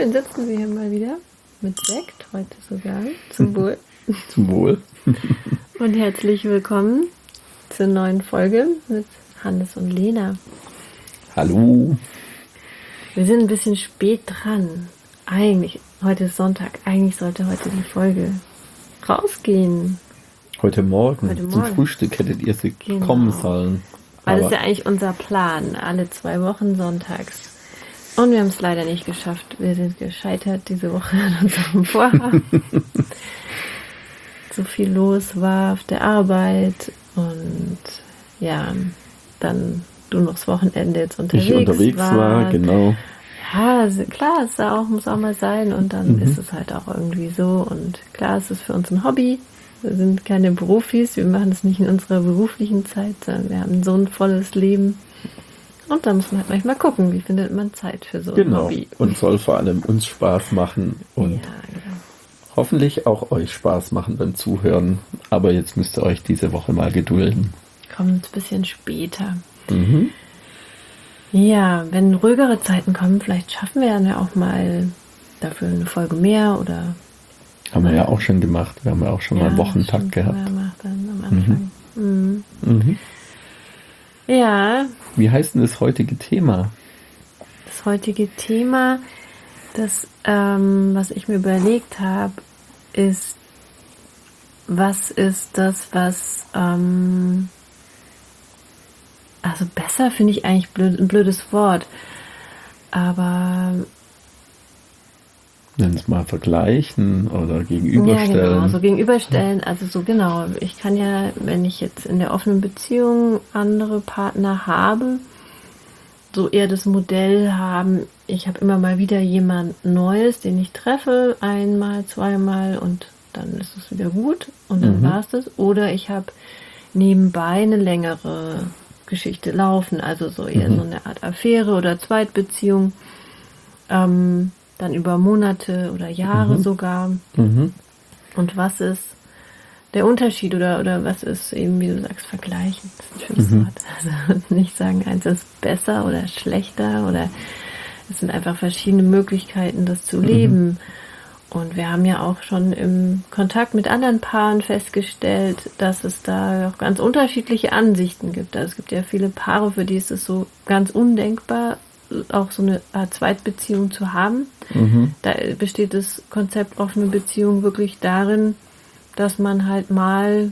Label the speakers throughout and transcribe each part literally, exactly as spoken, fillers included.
Speaker 1: schön sitzen wir hier mal wieder mit Sekt, heute sogar, zum Wohl.
Speaker 2: Zum Wohl.
Speaker 1: Und herzlich willkommen zur neuen Folge mit Hannes und Lena.
Speaker 2: Hallo.
Speaker 1: Wir sind ein bisschen spät dran. Eigentlich, heute ist Sonntag, eigentlich sollte heute die Folge rausgehen.
Speaker 2: Heute Morgen,
Speaker 1: Heute
Speaker 2: zum
Speaker 1: Morgen.
Speaker 2: Frühstück hättet ihr sie
Speaker 1: Genau.
Speaker 2: kommen sollen.
Speaker 1: Weil das
Speaker 2: Aber
Speaker 1: ist ja eigentlich unser Plan, alle zwei Wochen sonntags. Und wir haben es leider nicht geschafft. Wir sind gescheitert diese Woche an unserem Vorhaben. So viel los war auf der Arbeit und ja, dann du noch das Wochenende jetzt unterwegs
Speaker 2: ich unterwegs
Speaker 1: war.
Speaker 2: war, genau.
Speaker 1: Ja, also klar, es auch, muss auch mal sein und dann
Speaker 2: Mhm.
Speaker 1: ist es halt auch irgendwie so und klar, es ist für uns ein Hobby. Wir sind keine Profis, wir machen es nicht in unserer beruflichen Zeit, sondern wir haben so ein volles Leben. Und da muss man halt manchmal gucken, wie findet man Zeit für so ein
Speaker 2: Genau.
Speaker 1: Hobby.
Speaker 2: Und soll vor allem uns Spaß machen und
Speaker 1: Ja, genau.
Speaker 2: hoffentlich auch euch Spaß machen beim Zuhören. Aber jetzt müsst ihr euch diese Woche mal gedulden.
Speaker 1: Kommt ein bisschen später.
Speaker 2: Mhm.
Speaker 1: Ja, wenn ruhigere Zeiten kommen, vielleicht schaffen wir dann ja auch mal dafür eine Folge mehr oder...
Speaker 2: Haben wir ja auch schon gemacht. Wir haben ja auch schon mal einen Wochentakt
Speaker 1: stimmt,
Speaker 2: gehabt.
Speaker 1: haben wir gemacht dann am Anfang. Mhm.
Speaker 2: Mhm.
Speaker 1: Ja,
Speaker 2: Wie heißt denn das heutige Thema?
Speaker 1: das heutige Thema, das, ähm, was ich mir überlegt habe, ist, was ist das, was, ähm, also besser finde ich eigentlich blöd, ein blödes Wort, aber
Speaker 2: Nennen es mal vergleichen oder
Speaker 1: ja,
Speaker 2: gegenüberstellen.
Speaker 1: genau, so gegenüberstellen, also so genau, ich kann ja, wenn ich jetzt in der offenen Beziehung andere Partner habe, so eher das Modell haben, ich habe immer mal wieder jemand Neues, den ich treffe, einmal, zweimal und dann ist es wieder gut und dann
Speaker 2: Mhm.
Speaker 1: war es das. Oder ich habe nebenbei eine längere Geschichte laufen, also so eher
Speaker 2: Mhm.
Speaker 1: so eine Art Affäre oder Zweitbeziehung, ähm, dann über Monate oder Jahre
Speaker 2: Mhm.
Speaker 1: sogar.
Speaker 2: Mhm. Und
Speaker 1: Und was ist der Unterschied oder, oder was ist eben, wie du sagst, vergleichen? Das ist ein schönes
Speaker 2: Mhm.
Speaker 1: Wort. Also nicht sagen, eins ist besser oder schlechter oder es sind einfach verschiedene Möglichkeiten, das zu leben. Und wir haben ja auch schon im Kontakt mit anderen Paaren festgestellt, dass es da auch ganz unterschiedliche Ansichten gibt. Also es gibt ja viele Paare, für die ist es so ganz undenkbar, auch so eine Art Zweitbeziehung zu haben.
Speaker 2: Mhm.
Speaker 1: Da besteht das Konzept offene Beziehung wirklich darin, dass man halt mal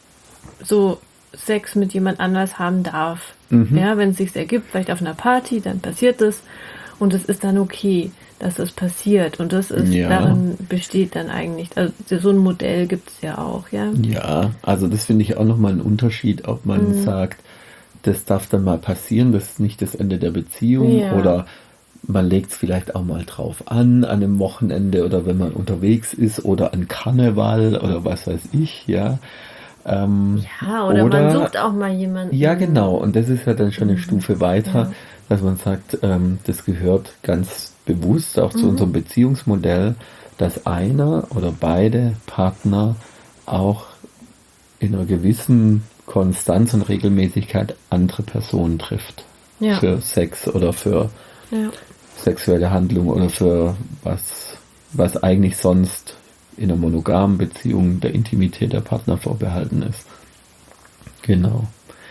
Speaker 1: so Sex mit jemand anders haben darf.
Speaker 2: Mhm.
Speaker 1: Ja, wenn es sich ergibt, vielleicht auf einer Party, dann passiert es und es ist dann okay, dass das passiert und das ist,
Speaker 2: Ja.
Speaker 1: darin besteht dann eigentlich, also so ein Modell gibt es ja auch, ja.
Speaker 2: Ja, also das finde ich auch nochmal ein Unterschied, ob man
Speaker 1: Mhm.
Speaker 2: sagt, das darf dann mal passieren, das ist nicht das Ende der Beziehung
Speaker 1: Ja.
Speaker 2: oder man legt es vielleicht auch mal drauf an, an einem Wochenende oder wenn man unterwegs ist oder an Karneval oder was weiß ich, ja. Ähm,
Speaker 1: Ja, oder,
Speaker 2: Oder-
Speaker 1: man sucht auch mal jemanden.
Speaker 2: ja, genau. Und das ist ja dann schon eine Stufe weiter,
Speaker 1: Ja.
Speaker 2: dass man sagt, ähm, das gehört ganz bewusst auch zu
Speaker 1: Mhm.
Speaker 2: unserem Beziehungsmodell, dass einer oder beide Partner auch in einer gewissen Konstanz und Regelmäßigkeit andere Personen trifft.
Speaker 1: Ja.
Speaker 2: Für Sex oder für
Speaker 1: Ja.
Speaker 2: sexuelle Handlung oder für was, was eigentlich sonst in einer monogamen Beziehung der Intimität der Partner vorbehalten ist. Genau.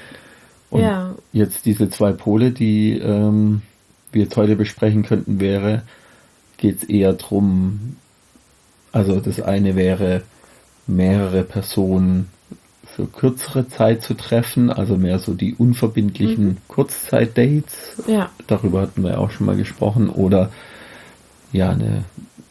Speaker 2: Und
Speaker 1: Ja.
Speaker 2: jetzt diese zwei Pole, die ähm, wir jetzt heute besprechen könnten, wäre, geht es eher drum, also das eine wäre, mehrere Personen für kürzere Zeit zu treffen, also mehr so die unverbindlichen Kurzzeitdates.
Speaker 1: Ja.
Speaker 2: Darüber hatten wir auch schon mal gesprochen. Oder ja, eine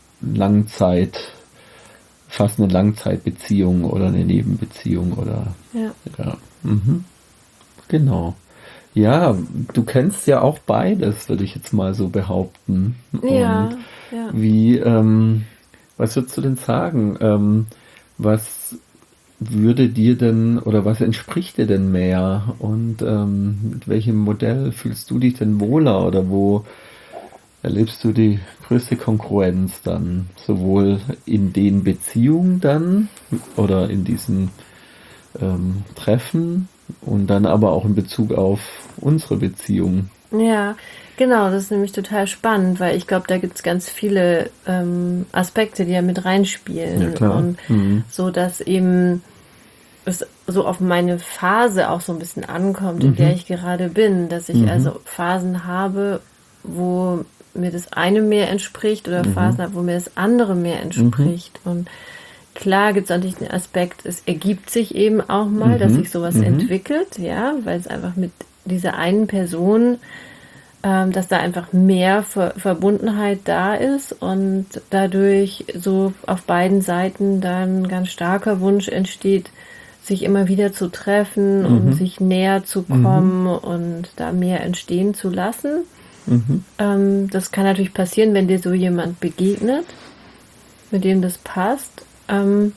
Speaker 2: Langzeit, fast eine Langzeitbeziehung oder eine Nebenbeziehung oder
Speaker 1: Ja.
Speaker 2: ja. Mhm. Genau. Ja, du kennst ja auch beides, würde ich jetzt mal so behaupten.
Speaker 1: Ja.
Speaker 2: Und
Speaker 1: Ja.
Speaker 2: wie, ähm, was würdest du denn sagen? Ähm, was würde dir denn oder was entspricht dir denn mehr? Und ähm, mit welchem Modell fühlst du dich denn wohler oder wo erlebst du die größte Konkurrenz dann? Sowohl in den Beziehungen dann oder in diesen ähm, Treffen und dann aber auch in Bezug auf unsere Beziehung.
Speaker 1: Ja, genau, das ist nämlich total spannend, weil ich glaube, da gibt es ganz viele ähm, Aspekte, die ja mit reinspielen.
Speaker 2: Ja, klar.
Speaker 1: Und
Speaker 2: Mhm.
Speaker 1: so, dass eben es so auf meine Phase auch so ein bisschen ankommt, in der ich gerade bin, dass ich also Phasen habe, wo mir das eine mehr entspricht oder Phasen habe, wo mir das andere mehr entspricht. Und klar gibt es natürlich den Aspekt, es ergibt sich eben auch mal, dass sich sowas entwickelt, ja, weil es einfach mit dieser einen Person, ähm, dass da einfach mehr Ver- Verbundenheit da ist und dadurch so auf beiden Seiten dann ein ganz starker Wunsch entsteht, sich immer wieder zu treffen und sich näher zu kommen und da mehr entstehen zu lassen. Ähm, das kann natürlich passieren, wenn dir so jemand begegnet, mit dem das passt. Ähm,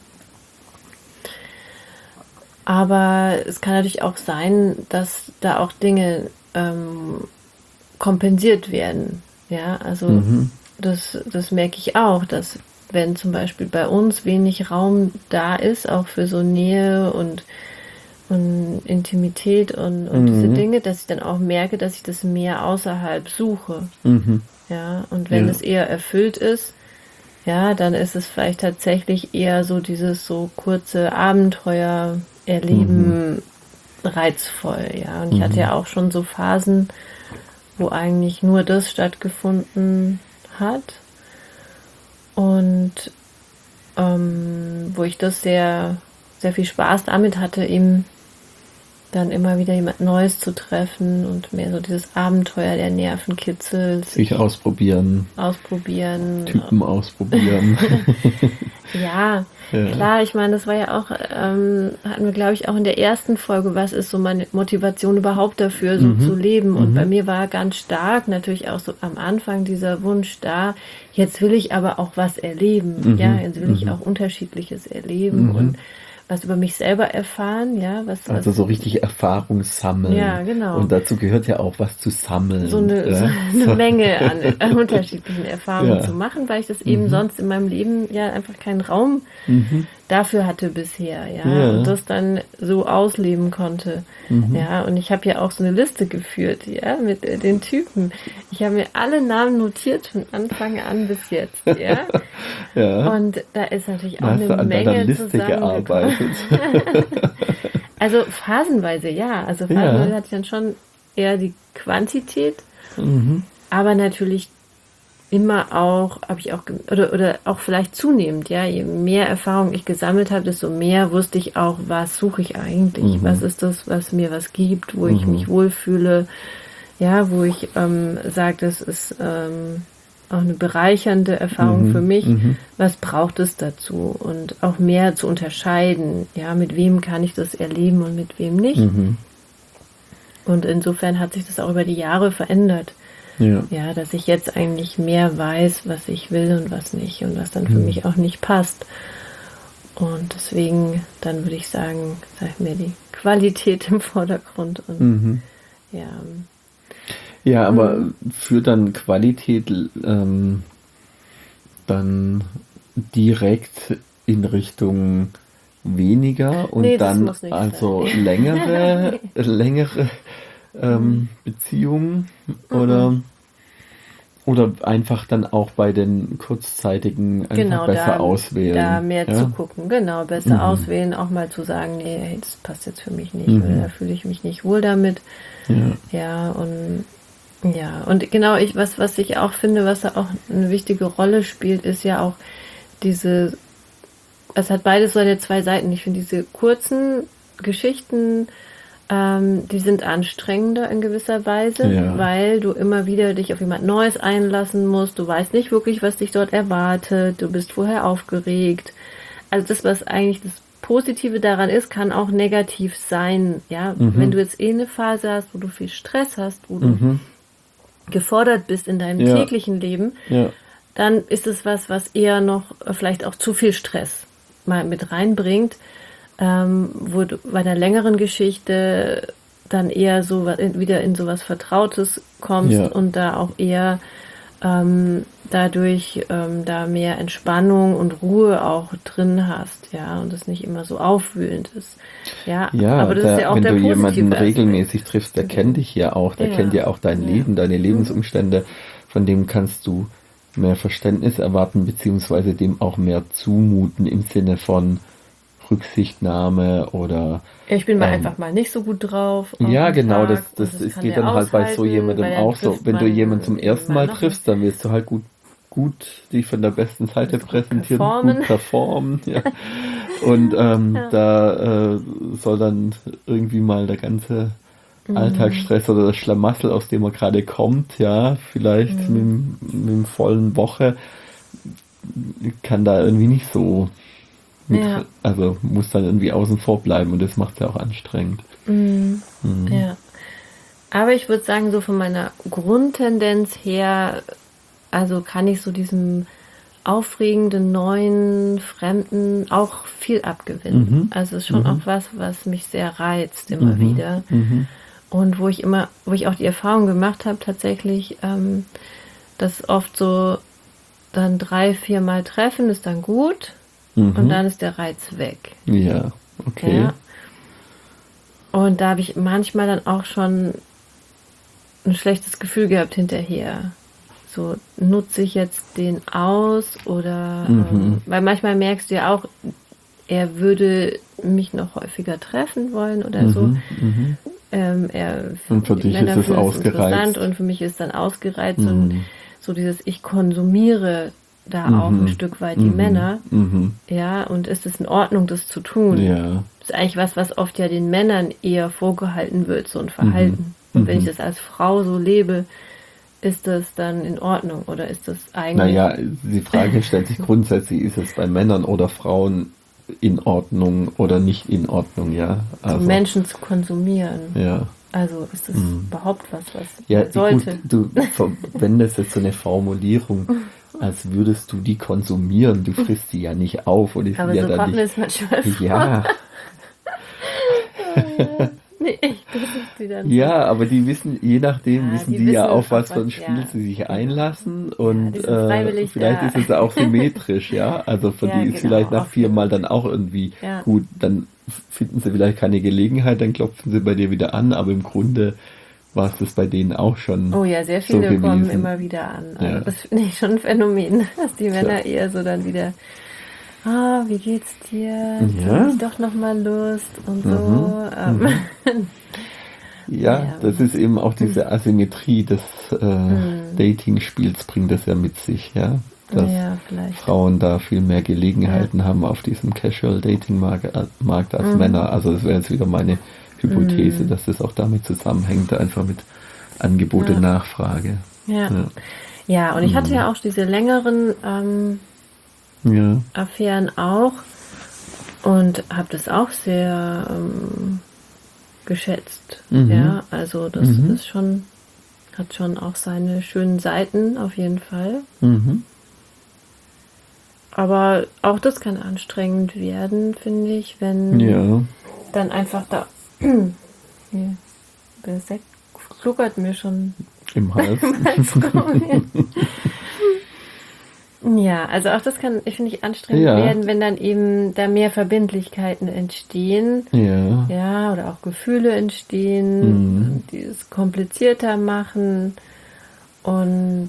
Speaker 1: aber es kann natürlich auch sein, dass da auch Dinge ähm, kompensiert werden. Ja, also das, das merke ich auch, dass wenn zum Beispiel bei uns wenig Raum da ist, auch für so Nähe und, und Intimität und, und diese Dinge, dass ich dann auch merke, dass ich das mehr außerhalb suche. Ja, und wenn
Speaker 2: Ja.
Speaker 1: es eher erfüllt ist, ja, dann ist es vielleicht tatsächlich eher so dieses so kurze Abenteuer erleben reizvoll, ja. Und ich hatte ja auch schon so Phasen, wo eigentlich nur das stattgefunden hat und ähm, wo ich das sehr, sehr viel Spaß damit hatte, eben dann immer wieder jemand Neues zu treffen und mehr so dieses Abenteuer der Nervenkitzels
Speaker 2: Sich ausprobieren,
Speaker 1: ausprobieren.
Speaker 2: Typen ausprobieren.
Speaker 1: Ja,
Speaker 2: Ja.
Speaker 1: klar, ich meine, das war ja auch, ähm, hatten wir, glaube ich, auch in der ersten Folge, was ist so meine Motivation überhaupt dafür, so zu leben. Und bei mir war ganz stark natürlich auch so am Anfang dieser Wunsch da, jetzt will ich aber auch was erleben. Ja, jetzt will ich auch Unterschiedliches erleben und was über mich selber erfahren, ja, was,
Speaker 2: Also
Speaker 1: was
Speaker 2: so richtig Erfahrung sammeln.
Speaker 1: Ja, genau.
Speaker 2: Und dazu gehört ja auch was zu sammeln.
Speaker 1: so eine,
Speaker 2: ja?
Speaker 1: so eine Menge an äh, unterschiedlichen Erfahrungen
Speaker 2: Ja.
Speaker 1: zu machen, weil ich das eben sonst in meinem Leben ja einfach keinen Raum dafür hatte bisher, ja,
Speaker 2: Ja.
Speaker 1: und das dann so ausleben konnte, ja, und ich habe ja auch so eine Liste geführt, ja, mit äh, den Typen. Ich habe mir alle Namen notiert von Anfang an bis jetzt, ja,
Speaker 2: Ja.
Speaker 1: und da ist natürlich auch
Speaker 2: Da hast du
Speaker 1: eine
Speaker 2: an deiner
Speaker 1: Menge
Speaker 2: Liste
Speaker 1: zusammengekommen.
Speaker 2: gearbeitet.
Speaker 1: Also phasenweise, ja. Also phasenweise hatte ich dann schon eher die Quantität, aber natürlich immer auch, habe ich auch, ge- oder, oder auch vielleicht zunehmend, ja, je mehr Erfahrung ich gesammelt habe, desto mehr wusste ich auch, was suche ich eigentlich, was ist das, was mir was gibt, wo ich mich wohlfühle, ja, wo ich ähm, sage, das ist ähm, auch eine bereichernde Erfahrung für mich, was braucht es dazu und auch mehr zu unterscheiden, ja, mit wem kann ich das erleben und mit wem nicht. Und insofern hat sich das auch über die Jahre verändert.
Speaker 2: Ja.
Speaker 1: Ja, dass ich jetzt eigentlich mehr weiß, was ich will und was nicht und was dann für mich auch nicht passt. Und deswegen, dann würde ich sagen, sag mir die Qualität im Vordergrund und ja,
Speaker 2: Ja, aber führt dann Qualität ähm, dann direkt in Richtung weniger und
Speaker 1: Nee, das
Speaker 2: dann
Speaker 1: muss nicht
Speaker 2: also längere, längere ähm, Beziehungen oder oder einfach dann auch bei den kurzzeitigen einfach
Speaker 1: genau,
Speaker 2: besser
Speaker 1: da,
Speaker 2: auswählen.
Speaker 1: da mehr
Speaker 2: ja?
Speaker 1: zu gucken, genau, besser auswählen, auch mal zu sagen, nee, hey, das passt jetzt für mich nicht, oder da fühle ich mich nicht wohl damit.
Speaker 2: Ja.
Speaker 1: Ja, und ja, und genau, ich, was, was ich auch finde, was da auch eine wichtige Rolle spielt, ist ja auch diese, es hat beides seine zwei Seiten. Ich finde diese kurzen Geschichten, ähm, die sind anstrengender in gewisser Weise,
Speaker 2: Ja.
Speaker 1: weil du immer wieder dich auf jemand Neues einlassen musst. Du weißt nicht wirklich, was dich dort erwartet. Du bist vorher aufgeregt. Also das, was eigentlich das Positive daran ist, kann auch negativ sein. Ja, wenn du jetzt eh eine Phase hast, wo du viel Stress hast, wo du gefordert bist in deinem
Speaker 2: Ja.
Speaker 1: täglichen Leben,
Speaker 2: Ja.
Speaker 1: dann ist es was, was eher noch äh, vielleicht auch zu viel Stress mal mit reinbringt, ähm, wo du bei einer längeren Geschichte dann eher so wa- in- wieder in sowas Vertrautes kommst
Speaker 2: Ja.
Speaker 1: und da auch eher ähm, dadurch ähm, da mehr Entspannung und Ruhe auch drin hast, ja, und es nicht immer so aufwühlend ist. Ja,
Speaker 2: Ja,
Speaker 1: aber das
Speaker 2: der,
Speaker 1: ist ja auch
Speaker 2: wenn
Speaker 1: der
Speaker 2: du
Speaker 1: positive
Speaker 2: jemanden
Speaker 1: Aspekt.
Speaker 2: regelmäßig triffst, der kennt dich ja auch, der
Speaker 1: Ja.
Speaker 2: kennt ja auch dein
Speaker 1: Ja.
Speaker 2: Leben, deine Lebensumstände, von dem kannst du mehr Verständnis erwarten, beziehungsweise dem auch mehr zumuten im Sinne von Rücksichtnahme oder
Speaker 1: Ich bin mal
Speaker 2: ähm,
Speaker 1: einfach mal nicht so gut drauf. auf
Speaker 2: ja,
Speaker 1: den
Speaker 2: genau,
Speaker 1: Tag
Speaker 2: das,
Speaker 1: und
Speaker 2: das,
Speaker 1: das
Speaker 2: ist,
Speaker 1: kann
Speaker 2: geht
Speaker 1: der
Speaker 2: dann halt bei so
Speaker 1: aushalten,
Speaker 2: jemandem
Speaker 1: weil dann
Speaker 2: auch so.
Speaker 1: trifft
Speaker 2: Wenn du
Speaker 1: man
Speaker 2: jemanden zum
Speaker 1: eben
Speaker 2: ersten
Speaker 1: mal
Speaker 2: Mal
Speaker 1: noch
Speaker 2: triffst, dann wirst du halt gut, gut dich von der besten Seite
Speaker 1: Musst du gut
Speaker 2: präsentieren,
Speaker 1: performen.
Speaker 2: gut performen, ja. Und ähm,
Speaker 1: Ja.
Speaker 2: da äh, soll dann irgendwie mal der ganze Alltagsstress oder das Schlamassel, aus dem man gerade kommt, ja, vielleicht mit, dem- mit dem vollen Woche, kann da irgendwie nicht so mit,
Speaker 1: Ja.
Speaker 2: also muss dann irgendwie außen vor bleiben und das macht es ja auch anstrengend.
Speaker 1: Ja. Aber ich würde sagen, so von meiner Grundtendenz her, also kann ich so diesem aufregenden, neuen, fremden auch viel abgewinnen. Also es ist schon auch was, was mich sehr reizt immer wieder. Und wo ich immer, wo ich auch die Erfahrung gemacht habe, tatsächlich, ähm, dass oft so dann drei, vier Mal treffen ist dann gut und dann ist der Reiz weg.
Speaker 2: Ja, okay.
Speaker 1: Ja. Und da habe ich manchmal dann auch schon ein schlechtes Gefühl gehabt hinterher. So, nutze ich jetzt den aus oder, ähm, weil manchmal merkst du ja auch, er würde mich noch häufiger treffen wollen oder so. Ähm, er,
Speaker 2: Und für
Speaker 1: die
Speaker 2: dich
Speaker 1: Männer
Speaker 2: ist es
Speaker 1: finden
Speaker 2: ausgereizt.
Speaker 1: interessant und für mich ist dann ausgereizt und so dieses, ich konsumiere da auch ein Stück weit die Männer. Ja, und ist es in Ordnung, das zu tun?
Speaker 2: Ja.
Speaker 1: Das ist eigentlich was, was oft ja den Männern eher vorgehalten wird, so ein Verhalten. Und wenn ich das als Frau so lebe, ist das dann in Ordnung oder ist das eigentlich...
Speaker 2: Naja, die Frage stellt sich grundsätzlich, ist es bei Männern oder Frauen in Ordnung oder nicht in Ordnung, ja?
Speaker 1: Also, Menschen zu konsumieren.
Speaker 2: Ja.
Speaker 1: Also ist das mhm. überhaupt was, was
Speaker 2: ja,
Speaker 1: man sollte?
Speaker 2: Gut, du verwendest jetzt so eine Formulierung, als würdest du die konsumieren. Du frisst die ja nicht auf. Und
Speaker 1: aber
Speaker 2: ja
Speaker 1: so
Speaker 2: dann
Speaker 1: kommt
Speaker 2: nicht,
Speaker 1: es manchmal vor.
Speaker 2: Ja.
Speaker 1: Nee, ich versuche sie dann.
Speaker 2: Ja, aber die wissen, je nachdem,
Speaker 1: ja,
Speaker 2: wissen
Speaker 1: die
Speaker 2: die
Speaker 1: wissen,
Speaker 2: ja auf was
Speaker 1: auf
Speaker 2: für ein
Speaker 1: was,
Speaker 2: Spiel
Speaker 1: ja.
Speaker 2: sie sich einlassen und
Speaker 1: ja,
Speaker 2: äh, vielleicht
Speaker 1: da.
Speaker 2: ist es auch symmetrisch, ja. Also für
Speaker 1: ja,
Speaker 2: die
Speaker 1: genau,
Speaker 2: ist vielleicht nach viermal dann auch irgendwie
Speaker 1: ja.
Speaker 2: gut, dann finden sie vielleicht keine Gelegenheit, dann klopfen sie bei dir wieder an, aber im Grunde war es das bei denen auch schon.
Speaker 1: Oh ja, sehr viele
Speaker 2: so
Speaker 1: kommen
Speaker 2: gewesen.
Speaker 1: immer wieder an. Also
Speaker 2: Ja.
Speaker 1: das finde ich schon ein Phänomen, dass die Männer
Speaker 2: Tja.
Speaker 1: eher so dann wieder, ah, wie geht's dir?
Speaker 2: Ja.
Speaker 1: Hab ich doch noch mal Lust und so.
Speaker 2: Mhm.
Speaker 1: Ähm.
Speaker 2: Mhm. Ja, ja, das ist eben auch diese Asymmetrie des äh, mhm. Dating-Spiels bringt das ja mit sich, ja. Dass
Speaker 1: ja,
Speaker 2: Frauen da viel mehr Gelegenheiten ja. haben auf diesem Casual-Dating-Markt Markt als mhm. Männer. Also das wäre jetzt wieder meine Hypothese, mhm. dass das auch damit zusammenhängt, einfach mit Angebot und
Speaker 1: ja.
Speaker 2: Nachfrage.
Speaker 1: Ja. ja, ja, und ich hatte mhm. ja auch diese längeren ähm,
Speaker 2: ja.
Speaker 1: Affären auch und habe das auch sehr ähm, geschätzt. Mhm. Ja, also das mhm. ist schon, hat schon auch seine schönen Seiten auf jeden Fall.
Speaker 2: Mhm.
Speaker 1: Aber auch das kann anstrengend werden, finde ich, wenn
Speaker 2: ja.
Speaker 1: dann einfach da hier, der Sekt fluckert mir schon
Speaker 2: im Hals.
Speaker 1: Ja, also auch das kann, finde ich, anstrengend ja. werden, wenn dann eben da mehr Verbindlichkeiten entstehen.
Speaker 2: Ja.
Speaker 1: Ja, oder auch Gefühle entstehen,
Speaker 2: mhm.
Speaker 1: die es komplizierter machen. Und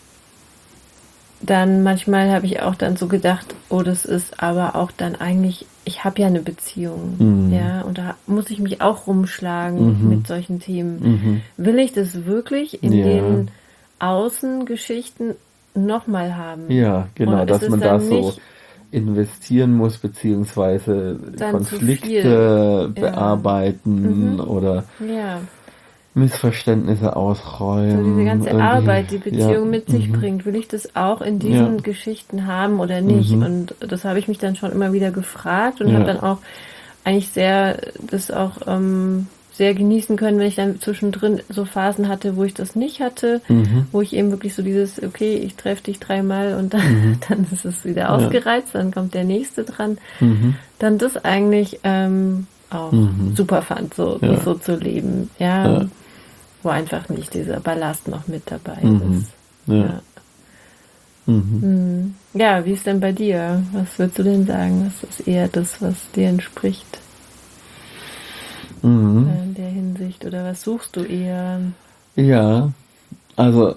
Speaker 1: dann manchmal habe ich auch dann so gedacht, oh, das ist aber auch dann eigentlich, ich habe ja eine Beziehung,
Speaker 2: mhm.
Speaker 1: ja, und da muss ich mich auch rumschlagen
Speaker 2: mhm.
Speaker 1: mit solchen Themen.
Speaker 2: Mhm.
Speaker 1: Will ich das wirklich in
Speaker 2: ja.
Speaker 1: den Außengeschichten nochmal haben?
Speaker 2: Ja, genau, dass man da so investieren muss, beziehungsweise Konflikte bearbeiten
Speaker 1: ja.
Speaker 2: oder
Speaker 1: ja.
Speaker 2: Missverständnisse ausräumen.
Speaker 1: So diese ganze
Speaker 2: irgendwie.
Speaker 1: Arbeit, die Beziehung
Speaker 2: ja.
Speaker 1: mit sich
Speaker 2: mhm.
Speaker 1: bringt, will ich das auch in diesen
Speaker 2: ja.
Speaker 1: Geschichten haben oder nicht?
Speaker 2: Mhm.
Speaker 1: Und das habe ich mich dann schon immer wieder gefragt und
Speaker 2: ja.
Speaker 1: habe dann auch eigentlich sehr, das auch ähm, sehr genießen können, wenn ich dann zwischendrin so Phasen hatte, wo ich das nicht hatte,
Speaker 2: mhm.
Speaker 1: wo ich eben wirklich so dieses, okay, ich treffe dich dreimal und dann,
Speaker 2: mhm.
Speaker 1: dann ist es wieder ja. ausgereizt, dann kommt der nächste dran.
Speaker 2: Mhm.
Speaker 1: Dann das eigentlich ähm, auch
Speaker 2: mhm.
Speaker 1: super fand, so,
Speaker 2: ja.
Speaker 1: so zu leben. Ja,
Speaker 2: ja.
Speaker 1: wo einfach nicht dieser Ballast noch mit dabei
Speaker 2: mhm.
Speaker 1: ist.
Speaker 2: Ja.
Speaker 1: Ja.
Speaker 2: Mhm.
Speaker 1: Hm. Ja, wie ist denn bei dir? Was würdest du denn sagen? Was ist eher das, was dir entspricht
Speaker 2: Mhm.
Speaker 1: äh, in der Hinsicht? Oder was suchst du eher?
Speaker 2: Ja, also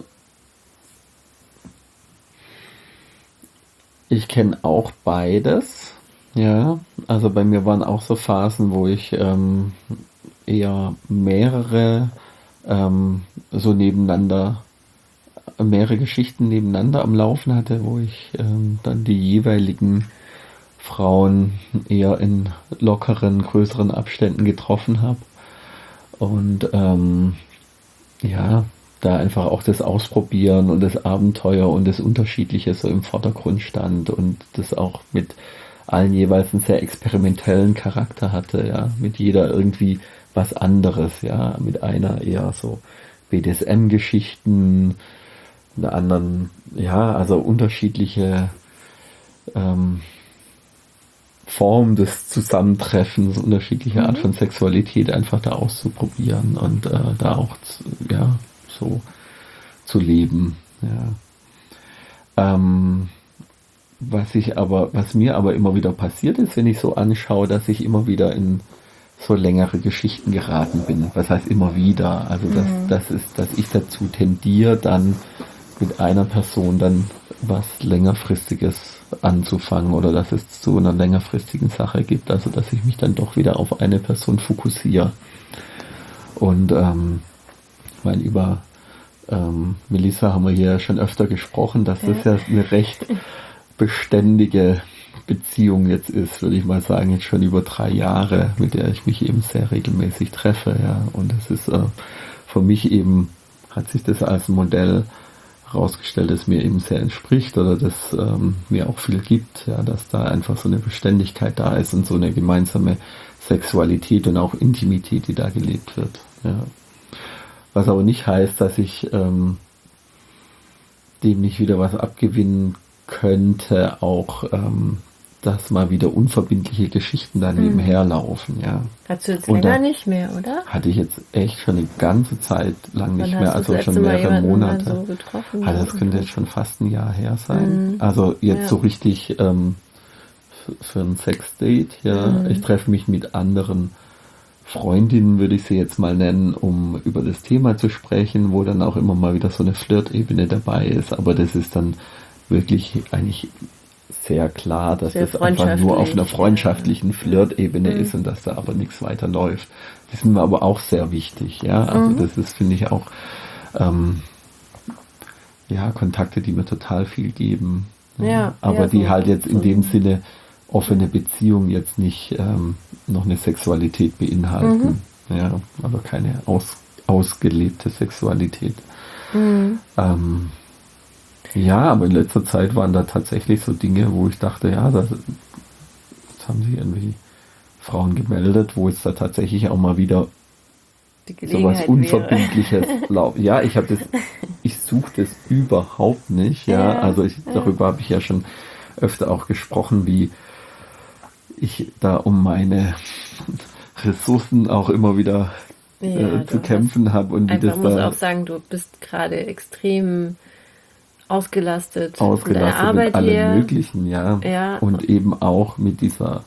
Speaker 2: ich kenne auch beides. Ja, also bei mir waren auch so Phasen, wo ich ähm, eher mehrere ähm, so nebeneinander, mehrere Geschichten nebeneinander am Laufen hatte, wo ich ähm, dann die jeweiligen Frauen eher in lockeren, größeren Abständen getroffen habe. Und ähm, ja, da einfach auch das Ausprobieren und das Abenteuer und das Unterschiedliche so im Vordergrund stand und das auch mit allen jeweils einen sehr experimentellen Charakter hatte, ja, mit jeder irgendwie was anderes, ja, mit einer eher so B D S M-Geschichten, mit der anderen, ja, also unterschiedliche ähm, Form des Zusammentreffens, unterschiedliche Art
Speaker 1: Mhm.
Speaker 2: von Sexualität einfach da auszuprobieren und äh, da auch zu, ja, so zu leben. Ja. Ähm, was ich aber, was mir aber immer wieder passiert ist, wenn ich so anschaue, dass ich immer wieder in so längere Geschichten geraten bin. Was heißt immer wieder? Also dass,
Speaker 1: Mhm.
Speaker 2: das ist, dass ich dazu tendiere, dann mit einer Person dann was längerfristiges anzufangen oder dass es zu einer längerfristigen Sache gibt. Also dass ich mich dann doch wieder auf eine Person fokussiere. Und ähm, ich meine, über ähm, Melissa haben wir hier schon öfter gesprochen, dass das
Speaker 1: Ja.
Speaker 2: ja eine recht beständige Beziehung jetzt ist, würde ich mal sagen, jetzt schon über drei Jahre, mit der ich mich eben sehr regelmäßig treffe, ja. Und es ist äh, für mich eben, hat sich das als Modell herausgestellt, das mir eben sehr entspricht oder das ähm, mir auch viel gibt, ja, dass da einfach so eine Beständigkeit da ist und so eine gemeinsame Sexualität und auch Intimität, die da gelebt wird. Ja. Was aber nicht heißt, dass ich ähm, dem nicht wieder was abgewinnen könnte, auch ähm, dass mal wieder unverbindliche Geschichten da nebenher laufen, ja.
Speaker 1: Hast du jetzt
Speaker 2: Und
Speaker 1: länger
Speaker 2: da
Speaker 1: nicht mehr, oder?
Speaker 2: hatte ich jetzt echt schon eine ganze Zeit lang nicht
Speaker 1: Wann
Speaker 2: mehr,
Speaker 1: hast du das
Speaker 2: also
Speaker 1: letzte
Speaker 2: schon
Speaker 1: Mal
Speaker 2: mehrere
Speaker 1: jemanden mal
Speaker 2: Monate.
Speaker 1: so getroffen?
Speaker 2: Also
Speaker 1: Ja,
Speaker 2: das könnte
Speaker 1: mhm.
Speaker 2: jetzt schon fast ein Jahr her sein.
Speaker 1: Mhm.
Speaker 2: Also jetzt
Speaker 1: Ja.
Speaker 2: so richtig ähm, f- für ein Sexdate, ja.
Speaker 1: Mhm.
Speaker 2: Ich treffe mich mit anderen Freundinnen, würde ich sie jetzt mal nennen, um über das Thema zu sprechen, wo dann auch immer mal wieder so eine Flirtebene dabei ist. Aber das ist dann wirklich eigentlich sehr klar, dass
Speaker 1: Sehr
Speaker 2: das einfach nur auf einer
Speaker 1: freundschaftlich, ja.
Speaker 2: freundschaftlichen Flirtebene
Speaker 1: Mhm.
Speaker 2: ist und dass da aber nichts weiter läuft. Das ist mir aber auch sehr wichtig, ja. Also
Speaker 1: Mhm.
Speaker 2: das ist, finde ich, auch ähm, ja, Kontakte, die mir total viel geben. Ja.
Speaker 1: Ja,
Speaker 2: Aber
Speaker 1: ja,
Speaker 2: die
Speaker 1: so,
Speaker 2: halt jetzt in
Speaker 1: so.
Speaker 2: dem Sinne offene Beziehung jetzt nicht ähm, noch eine Sexualität beinhalten. Ja, aber keine aus, ausgelebte Sexualität.
Speaker 1: Mhm.
Speaker 2: Ähm, ja, aber in letzter Zeit waren da tatsächlich so Dinge, wo ich dachte, ja, das, jetzt haben sich irgendwie Frauen gemeldet, wo es da tatsächlich auch mal wieder
Speaker 1: Die
Speaker 2: sowas
Speaker 1: Gelegenheit wäre.
Speaker 2: Unverbindliches lau- Ja, ich habe das, ich suche das überhaupt nicht, ja.
Speaker 1: Ja,
Speaker 2: Also ich,
Speaker 1: ja.
Speaker 2: darüber habe ich ja schon öfter auch gesprochen, wie ich da um meine Ressourcen auch immer wieder
Speaker 1: Ja,
Speaker 2: äh, zu
Speaker 1: du
Speaker 2: kämpfen habe und wie
Speaker 1: einfach
Speaker 2: das
Speaker 1: muss
Speaker 2: da
Speaker 1: auch sagen, du bist gerade extrem ausgelastet von deiner
Speaker 2: ausgelastet mit
Speaker 1: Arbeit
Speaker 2: allem
Speaker 1: her.
Speaker 2: Möglichen, ja.
Speaker 1: Ja.
Speaker 2: Und eben auch mit dieser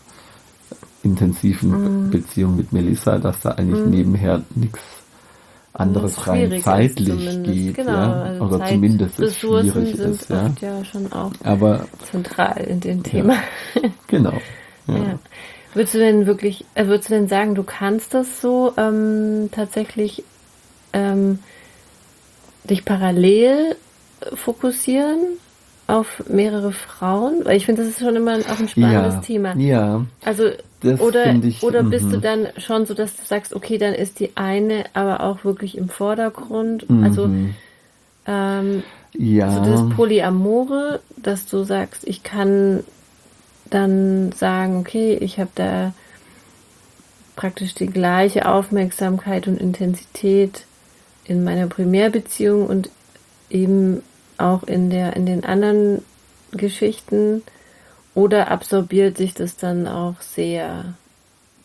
Speaker 2: intensiven
Speaker 1: Mhm.
Speaker 2: Beziehung mit Melissa, dass da eigentlich nebenher nichts anderes
Speaker 1: Was
Speaker 2: rein
Speaker 1: schwierig ist
Speaker 2: zeitlich
Speaker 1: zumindest.
Speaker 2: geht,
Speaker 1: Genau,
Speaker 2: ja.
Speaker 1: also
Speaker 2: Oder
Speaker 1: Zeit,
Speaker 2: zumindest es
Speaker 1: Ressourcen
Speaker 2: schwierig
Speaker 1: sind
Speaker 2: ist, ja.
Speaker 1: oft ja schon auch
Speaker 2: Aber
Speaker 1: zentral in dem
Speaker 2: ja,
Speaker 1: Thema.
Speaker 2: genau. Ja.
Speaker 1: Ja. Würdest du denn wirklich, äh, würdest du denn sagen, du kannst das so ähm, tatsächlich ähm, dich parallel fokussieren auf mehrere Frauen? Weil ich finde, das ist schon immer auch ein spannendes
Speaker 2: Ja,
Speaker 1: Thema.
Speaker 2: ja,
Speaker 1: Also,
Speaker 2: das
Speaker 1: oder,
Speaker 2: finde ich,
Speaker 1: oder bist du
Speaker 2: mhm,
Speaker 1: dann schon so, dass du sagst, okay, dann ist die eine aber auch wirklich im Vordergrund. Also,
Speaker 2: mhm,
Speaker 1: ähm, so das
Speaker 2: ja,
Speaker 1: Polyamore, dass du sagst, ich kann dann sagen, okay, ich habe da praktisch die gleiche Aufmerksamkeit und Intensität in meiner Primärbeziehung und eben auch in der in den anderen Geschichten, oder absorbiert sich das dann auch sehr?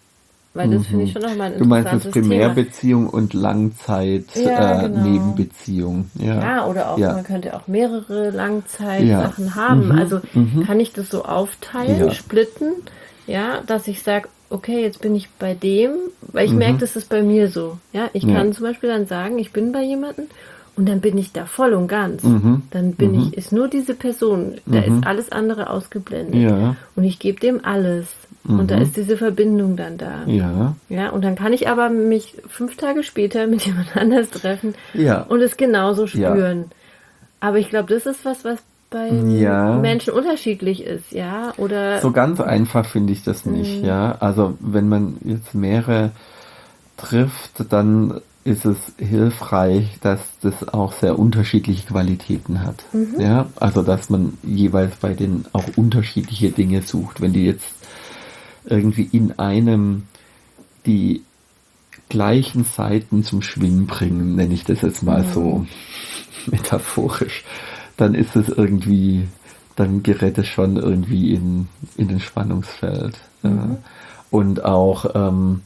Speaker 1: Weil das finde ich schon nochmal ein
Speaker 2: Du meinst jetzt
Speaker 1: interessantes Thema.
Speaker 2: Primärbeziehung und Langzeit
Speaker 1: Ja,
Speaker 2: äh,
Speaker 1: genau.
Speaker 2: Nebenbeziehung. Ja,
Speaker 1: Ja, oder auch,
Speaker 2: ja,
Speaker 1: man könnte auch mehrere Langzeitsachen
Speaker 2: ja.
Speaker 1: haben.
Speaker 2: Mhm.
Speaker 1: Also
Speaker 2: Mhm.
Speaker 1: kann ich das so aufteilen,
Speaker 2: Ja.
Speaker 1: splitten, ja, dass ich sage, okay, jetzt bin ich bei dem, weil ich
Speaker 2: Mhm.
Speaker 1: merke, das ist bei mir so. Ja, ich
Speaker 2: Ja.
Speaker 1: kann zum Beispiel dann sagen, ich bin bei jemandem und dann bin ich da voll und ganz.
Speaker 2: Mhm.
Speaker 1: Dann bin
Speaker 2: Mhm.
Speaker 1: ich, ist nur diese Person, da
Speaker 2: Mhm.
Speaker 1: ist alles andere ausgeblendet.
Speaker 2: Ja.
Speaker 1: Und ich gebe dem alles. Und da
Speaker 2: Mhm.
Speaker 1: ist diese Verbindung dann da.
Speaker 2: Ja.
Speaker 1: Ja, und dann kann ich aber mich fünf Tage später mit jemand anders treffen
Speaker 2: Ja.
Speaker 1: und es genauso
Speaker 2: Ja.
Speaker 1: spüren. Aber ich glaube, das ist was, was bei
Speaker 2: Ja.
Speaker 1: Menschen unterschiedlich ist, ja, oder
Speaker 2: So ganz einfach finde ich das nicht,
Speaker 1: Mhm.
Speaker 2: ja. Also wenn man jetzt mehrere trifft, dann ist es hilfreich, dass das auch sehr unterschiedliche Qualitäten hat.
Speaker 1: Mhm.
Speaker 2: Ja, also dass man jeweils bei denen auch unterschiedliche Dinge sucht. Wenn die jetzt irgendwie in einem die gleichen Seiten zum Schwingen bringen, nenne ich das jetzt mal so metaphorisch, dann ist es irgendwie, dann gerät es schon irgendwie in, in den Spannungsfeld. Ja. Und auch, ähm,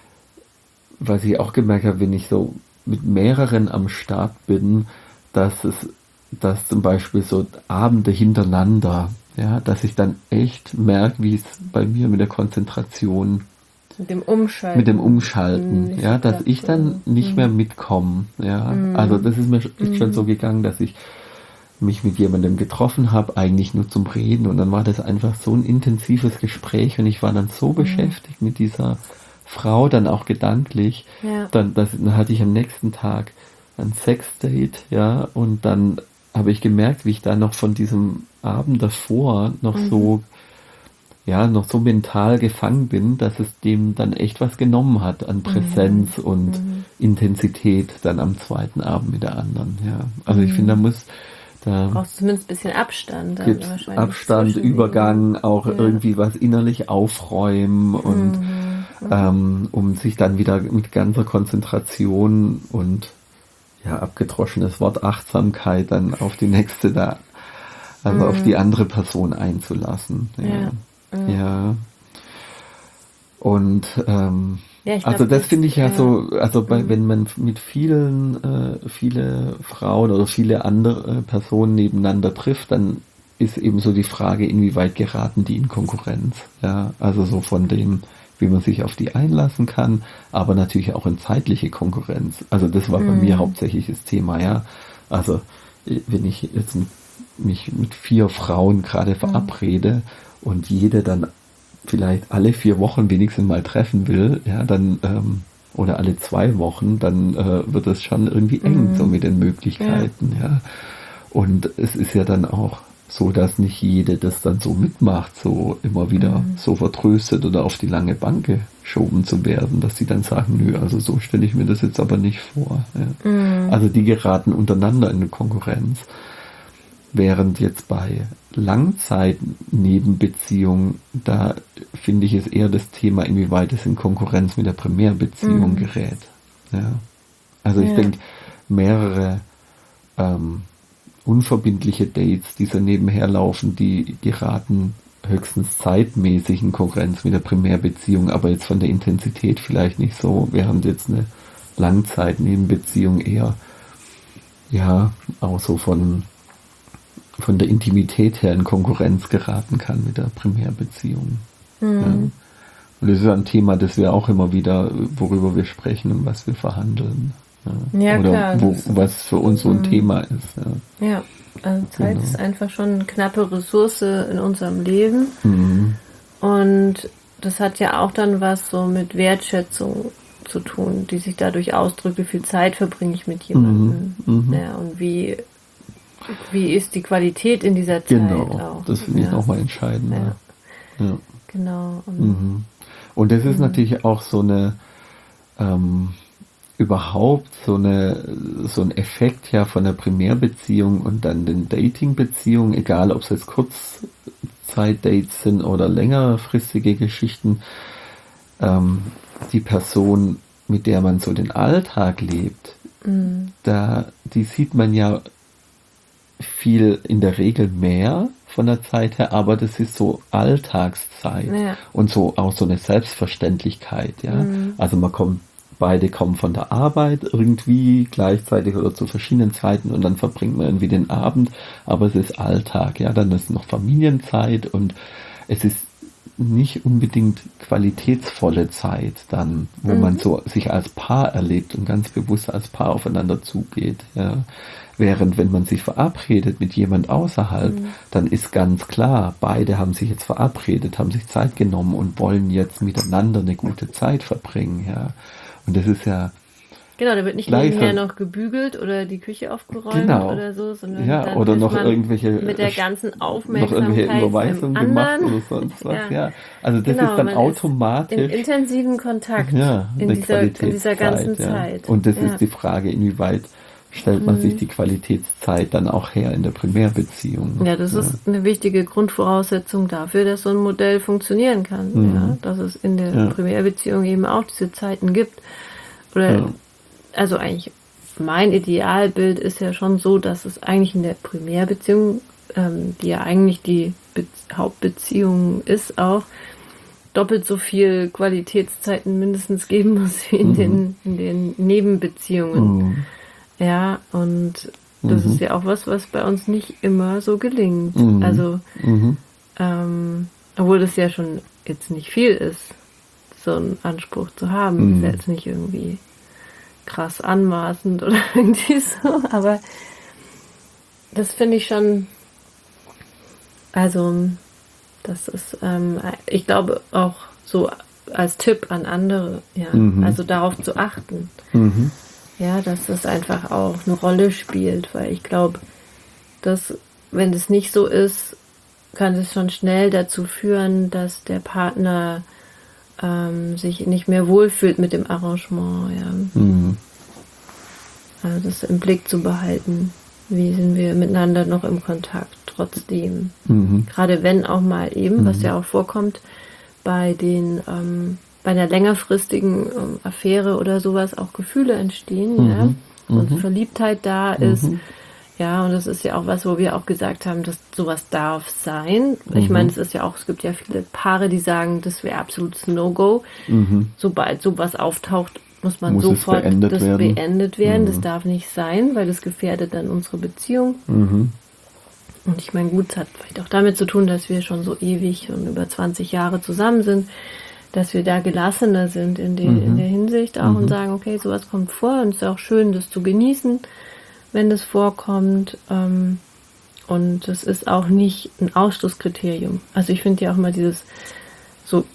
Speaker 2: was ich auch gemerkt habe, wenn ich so mit mehreren am Start bin, dass es, dass zum Beispiel so Abende hintereinander, ja, dass ich dann echt merke, wie es bei mir mit der Konzentration,
Speaker 1: mit dem Umschalten.
Speaker 2: mit dem Umschalten,
Speaker 1: Nicht
Speaker 2: ja,
Speaker 1: so
Speaker 2: dass ich dann
Speaker 1: klappt, so.
Speaker 2: nicht mehr mitkomme, ja. Also das ist mir echt schon so gegangen, dass ich mich mit jemandem getroffen habe, eigentlich nur zum Reden, und dann war das einfach so ein intensives Gespräch und ich war dann so beschäftigt mit dieser Frau, dann auch gedanklich,
Speaker 1: Ja.
Speaker 2: dann, das, dann hatte ich am nächsten Tag ein Sexdate, ja, und dann habe ich gemerkt, wie ich da noch von diesem Abend davor noch so, ja, noch so mental gefangen bin, dass es dem dann echt was genommen hat an Präsenz und Intensität dann am zweiten Abend mit der anderen, ja. Also ich finde, da muss, da
Speaker 1: Brauchst zumindest ein bisschen Abstand. Dann
Speaker 2: gibt
Speaker 1: wahrscheinlich
Speaker 2: Abstand,
Speaker 1: zwischen
Speaker 2: Übergang, auch
Speaker 1: Ja.
Speaker 2: irgendwie was innerlich aufräumen und ähm, um sich dann wieder mit ganzer Konzentration und ja, abgedroschenes Wort Achtsamkeit dann auf die nächste da, also auf die andere Person einzulassen. Ja.
Speaker 1: Ja.
Speaker 2: Ja. Und ähm,
Speaker 1: Ja, ich
Speaker 2: also
Speaker 1: glaub,
Speaker 2: das
Speaker 1: das-
Speaker 2: finde ich ja,
Speaker 1: ja.
Speaker 2: so, also bei, wenn man mit vielen, äh, viele Frauen oder viele andere Personen nebeneinander trifft, dann ist eben so die Frage, inwieweit geraten die in Konkurrenz. Ja, also so von dem, wie man sich auf die einlassen kann, aber natürlich auch in zeitliche Konkurrenz. Also das war bei mir hauptsächlich das Thema, ja. Also äh, wenn ich jetzt mit, mich mit vier Frauen gerade verabrede und jede dann vielleicht alle vier Wochen wenigstens mal treffen will, ja, dann ähm, oder alle zwei Wochen, dann äh, wird es schon irgendwie eng so mit den Möglichkeiten, ja. Und es ist ja dann auch so, dass nicht jede das dann so mitmacht, so immer wieder so vertröstet oder auf die lange Bank geschoben zu werden, dass sie dann sagen, nö, also so stelle ich mir das jetzt aber nicht vor. Ja. Also die geraten untereinander in eine Konkurrenz. Während jetzt bei Langzeit-Nebenbeziehungen, da finde ich es eher das Thema, inwieweit es in Konkurrenz mit der Primärbeziehung gerät. Ja. Also ich
Speaker 1: Ja.
Speaker 2: denke, mehrere ähm, unverbindliche Dates, die so nebenher laufen, die geraten höchstens zeitmäßig in Konkurrenz mit der Primärbeziehung, aber jetzt von der Intensität vielleicht nicht so, während jetzt eine Langzeit-Nebenbeziehung eher, ja, auch so von von der Intimität her in Konkurrenz geraten kann mit der Primärbeziehung. Ja. Und das ist ein Thema, das wir auch immer wieder, worüber wir sprechen und was wir verhandeln. Ja.
Speaker 1: Ja,
Speaker 2: Oder
Speaker 1: klar,
Speaker 2: wo,
Speaker 1: das-
Speaker 2: was für uns so ein Thema ist. Ja.
Speaker 1: Ja, also Zeit
Speaker 2: Genau.
Speaker 1: ist einfach schon eine knappe Ressource in unserem Leben.
Speaker 2: Mhm.
Speaker 1: Und das hat ja auch dann was so mit Wertschätzung zu tun, die sich dadurch ausdrückt, wie viel Zeit verbringe ich mit jemandem.
Speaker 2: Mhm.
Speaker 1: Ja, und wie, wie ist die Qualität in dieser Zeit
Speaker 2: Genau,
Speaker 1: auch.
Speaker 2: das finde ich
Speaker 1: ja.
Speaker 2: nochmal entscheidend.
Speaker 1: Ja.
Speaker 2: Ja. Ja.
Speaker 1: Genau. Und
Speaker 2: Mhm. Und das ist natürlich auch so eine ähm, überhaupt so eine so ein Effekt ja von der Primärbeziehung und dann den Dating-Beziehungen, egal ob es jetzt Kurzzeit-Dates sind oder längerfristige Geschichten, ähm, die Person, mit der man so den Alltag lebt, da die sieht man ja viel in der Regel mehr von der Zeit her, aber das ist so Alltagszeit
Speaker 1: Ja.
Speaker 2: und so auch so eine Selbstverständlichkeit, ja.
Speaker 1: Mhm.
Speaker 2: Also man kommt, beide kommen von der Arbeit irgendwie gleichzeitig oder zu verschiedenen Zeiten und dann verbringt man irgendwie den Abend, aber es ist Alltag, ja, dann ist noch Familienzeit und es ist nicht unbedingt qualitätsvolle Zeit dann, wo
Speaker 1: Mhm.
Speaker 2: man so sich als Paar erlebt und ganz bewusst als Paar aufeinander zugeht, ja. Während wenn man sich verabredet mit jemand außerhalb,
Speaker 1: Mhm.
Speaker 2: dann ist ganz klar, beide haben sich jetzt verabredet, haben sich Zeit genommen und wollen jetzt miteinander eine gute Zeit verbringen, ja. Und das ist ja
Speaker 1: Genau, da wird nicht
Speaker 2: gleich
Speaker 1: nebenher
Speaker 2: ver-
Speaker 1: noch gebügelt oder die Küche aufgeräumt
Speaker 2: genau,
Speaker 1: oder so, sondern
Speaker 2: ja,
Speaker 1: dann
Speaker 2: oder
Speaker 1: ist
Speaker 2: noch
Speaker 1: man
Speaker 2: irgendwelche
Speaker 1: mit der
Speaker 2: äh,
Speaker 1: ganzen
Speaker 2: noch irgendwelche
Speaker 1: Aufmerksamkeit beim
Speaker 2: Überweisungen gemacht
Speaker 1: anderen.
Speaker 2: oder sonst was,
Speaker 1: Ja,
Speaker 2: ja. Also das ist
Speaker 1: genau,
Speaker 2: dann
Speaker 1: man ist in
Speaker 2: automatisch,
Speaker 1: intensiven Kontakt
Speaker 2: ja,
Speaker 1: in
Speaker 2: eine
Speaker 1: dieser, in dieser ganzen
Speaker 2: Qualitätszeit, ja.
Speaker 1: Zeit.
Speaker 2: Und das
Speaker 1: Ja.
Speaker 2: ist die Frage, inwieweit stellt man sich die Qualitätszeit dann auch her in der Primärbeziehung.
Speaker 1: Ja, das
Speaker 2: Ja.
Speaker 1: ist eine wichtige Grundvoraussetzung dafür, dass so ein Modell funktionieren kann.
Speaker 2: Mhm.
Speaker 1: Ja, dass es in der
Speaker 2: Ja.
Speaker 1: Primärbeziehung eben auch diese Zeiten gibt. Oder,
Speaker 2: Ja.
Speaker 1: also eigentlich, mein Idealbild ist ja schon so, dass es eigentlich in der Primärbeziehung, ähm, die ja eigentlich die Be- Hauptbeziehung ist, auch doppelt so viel Qualitätszeiten mindestens geben muss wie in,
Speaker 2: Mhm.
Speaker 1: den, in den Nebenbeziehungen.
Speaker 2: Mhm.
Speaker 1: Ja, und das
Speaker 2: Mhm.
Speaker 1: ist ja auch was, was bei uns nicht immer so gelingt.
Speaker 2: Mhm.
Speaker 1: Also,
Speaker 2: Mhm.
Speaker 1: ähm, obwohl das ja schon jetzt nicht viel ist, so einen Anspruch zu haben.
Speaker 2: Mhm.
Speaker 1: Ist ja jetzt nicht irgendwie krass anmaßend oder irgendwie so, aber das finde ich schon, also, das ist, ähm, ich glaube auch so als Tipp an andere, ja,
Speaker 2: Mhm.
Speaker 1: also darauf zu achten.
Speaker 2: Mhm.
Speaker 1: Ja, dass das einfach auch eine Rolle spielt, weil ich glaube, dass, wenn das nicht so ist, kann es schon schnell dazu führen, dass der Partner ähm, sich nicht mehr wohlfühlt mit dem Arrangement. Ja.
Speaker 2: Mhm.
Speaker 1: Also das im Blick zu behalten. Wie sind wir miteinander noch im Kontakt trotzdem?
Speaker 2: Mhm.
Speaker 1: Gerade wenn auch mal eben, was ja auch vorkommt, bei den ähm, bei einer längerfristigen ähm, Affäre oder sowas auch Gefühle entstehen,
Speaker 2: Mhm.
Speaker 1: ja, und
Speaker 2: Mhm.
Speaker 1: Verliebtheit da ist.
Speaker 2: Mhm.
Speaker 1: Ja, und das ist ja auch was, wo wir auch gesagt haben, dass sowas darf sein. Ich
Speaker 2: Mhm.
Speaker 1: meine, es ist ja auch, es gibt ja viele Paare, die sagen, das wäre absolutes No-Go.
Speaker 2: Mhm.
Speaker 1: Sobald sowas auftaucht, muss man
Speaker 2: Muss es
Speaker 1: sofort
Speaker 2: beendet
Speaker 1: das
Speaker 2: werden.
Speaker 1: beendet werden. Das
Speaker 2: Mhm.
Speaker 1: darf nicht sein, weil das gefährdet dann unsere Beziehung.
Speaker 2: Mhm.
Speaker 1: Und ich meine, gut, es hat vielleicht auch damit zu tun, dass wir schon so ewig und über zwanzig Jahre zusammen sind, dass wir da gelassener sind in, den,
Speaker 2: Mhm.
Speaker 1: in der Hinsicht auch
Speaker 2: Mhm.
Speaker 1: und sagen, okay, sowas kommt vor und es ist auch schön, das zu genießen, wenn das vorkommt. Ähm, und es ist auch nicht ein Ausschlusskriterium. Also ich finde ja auch mal dieses so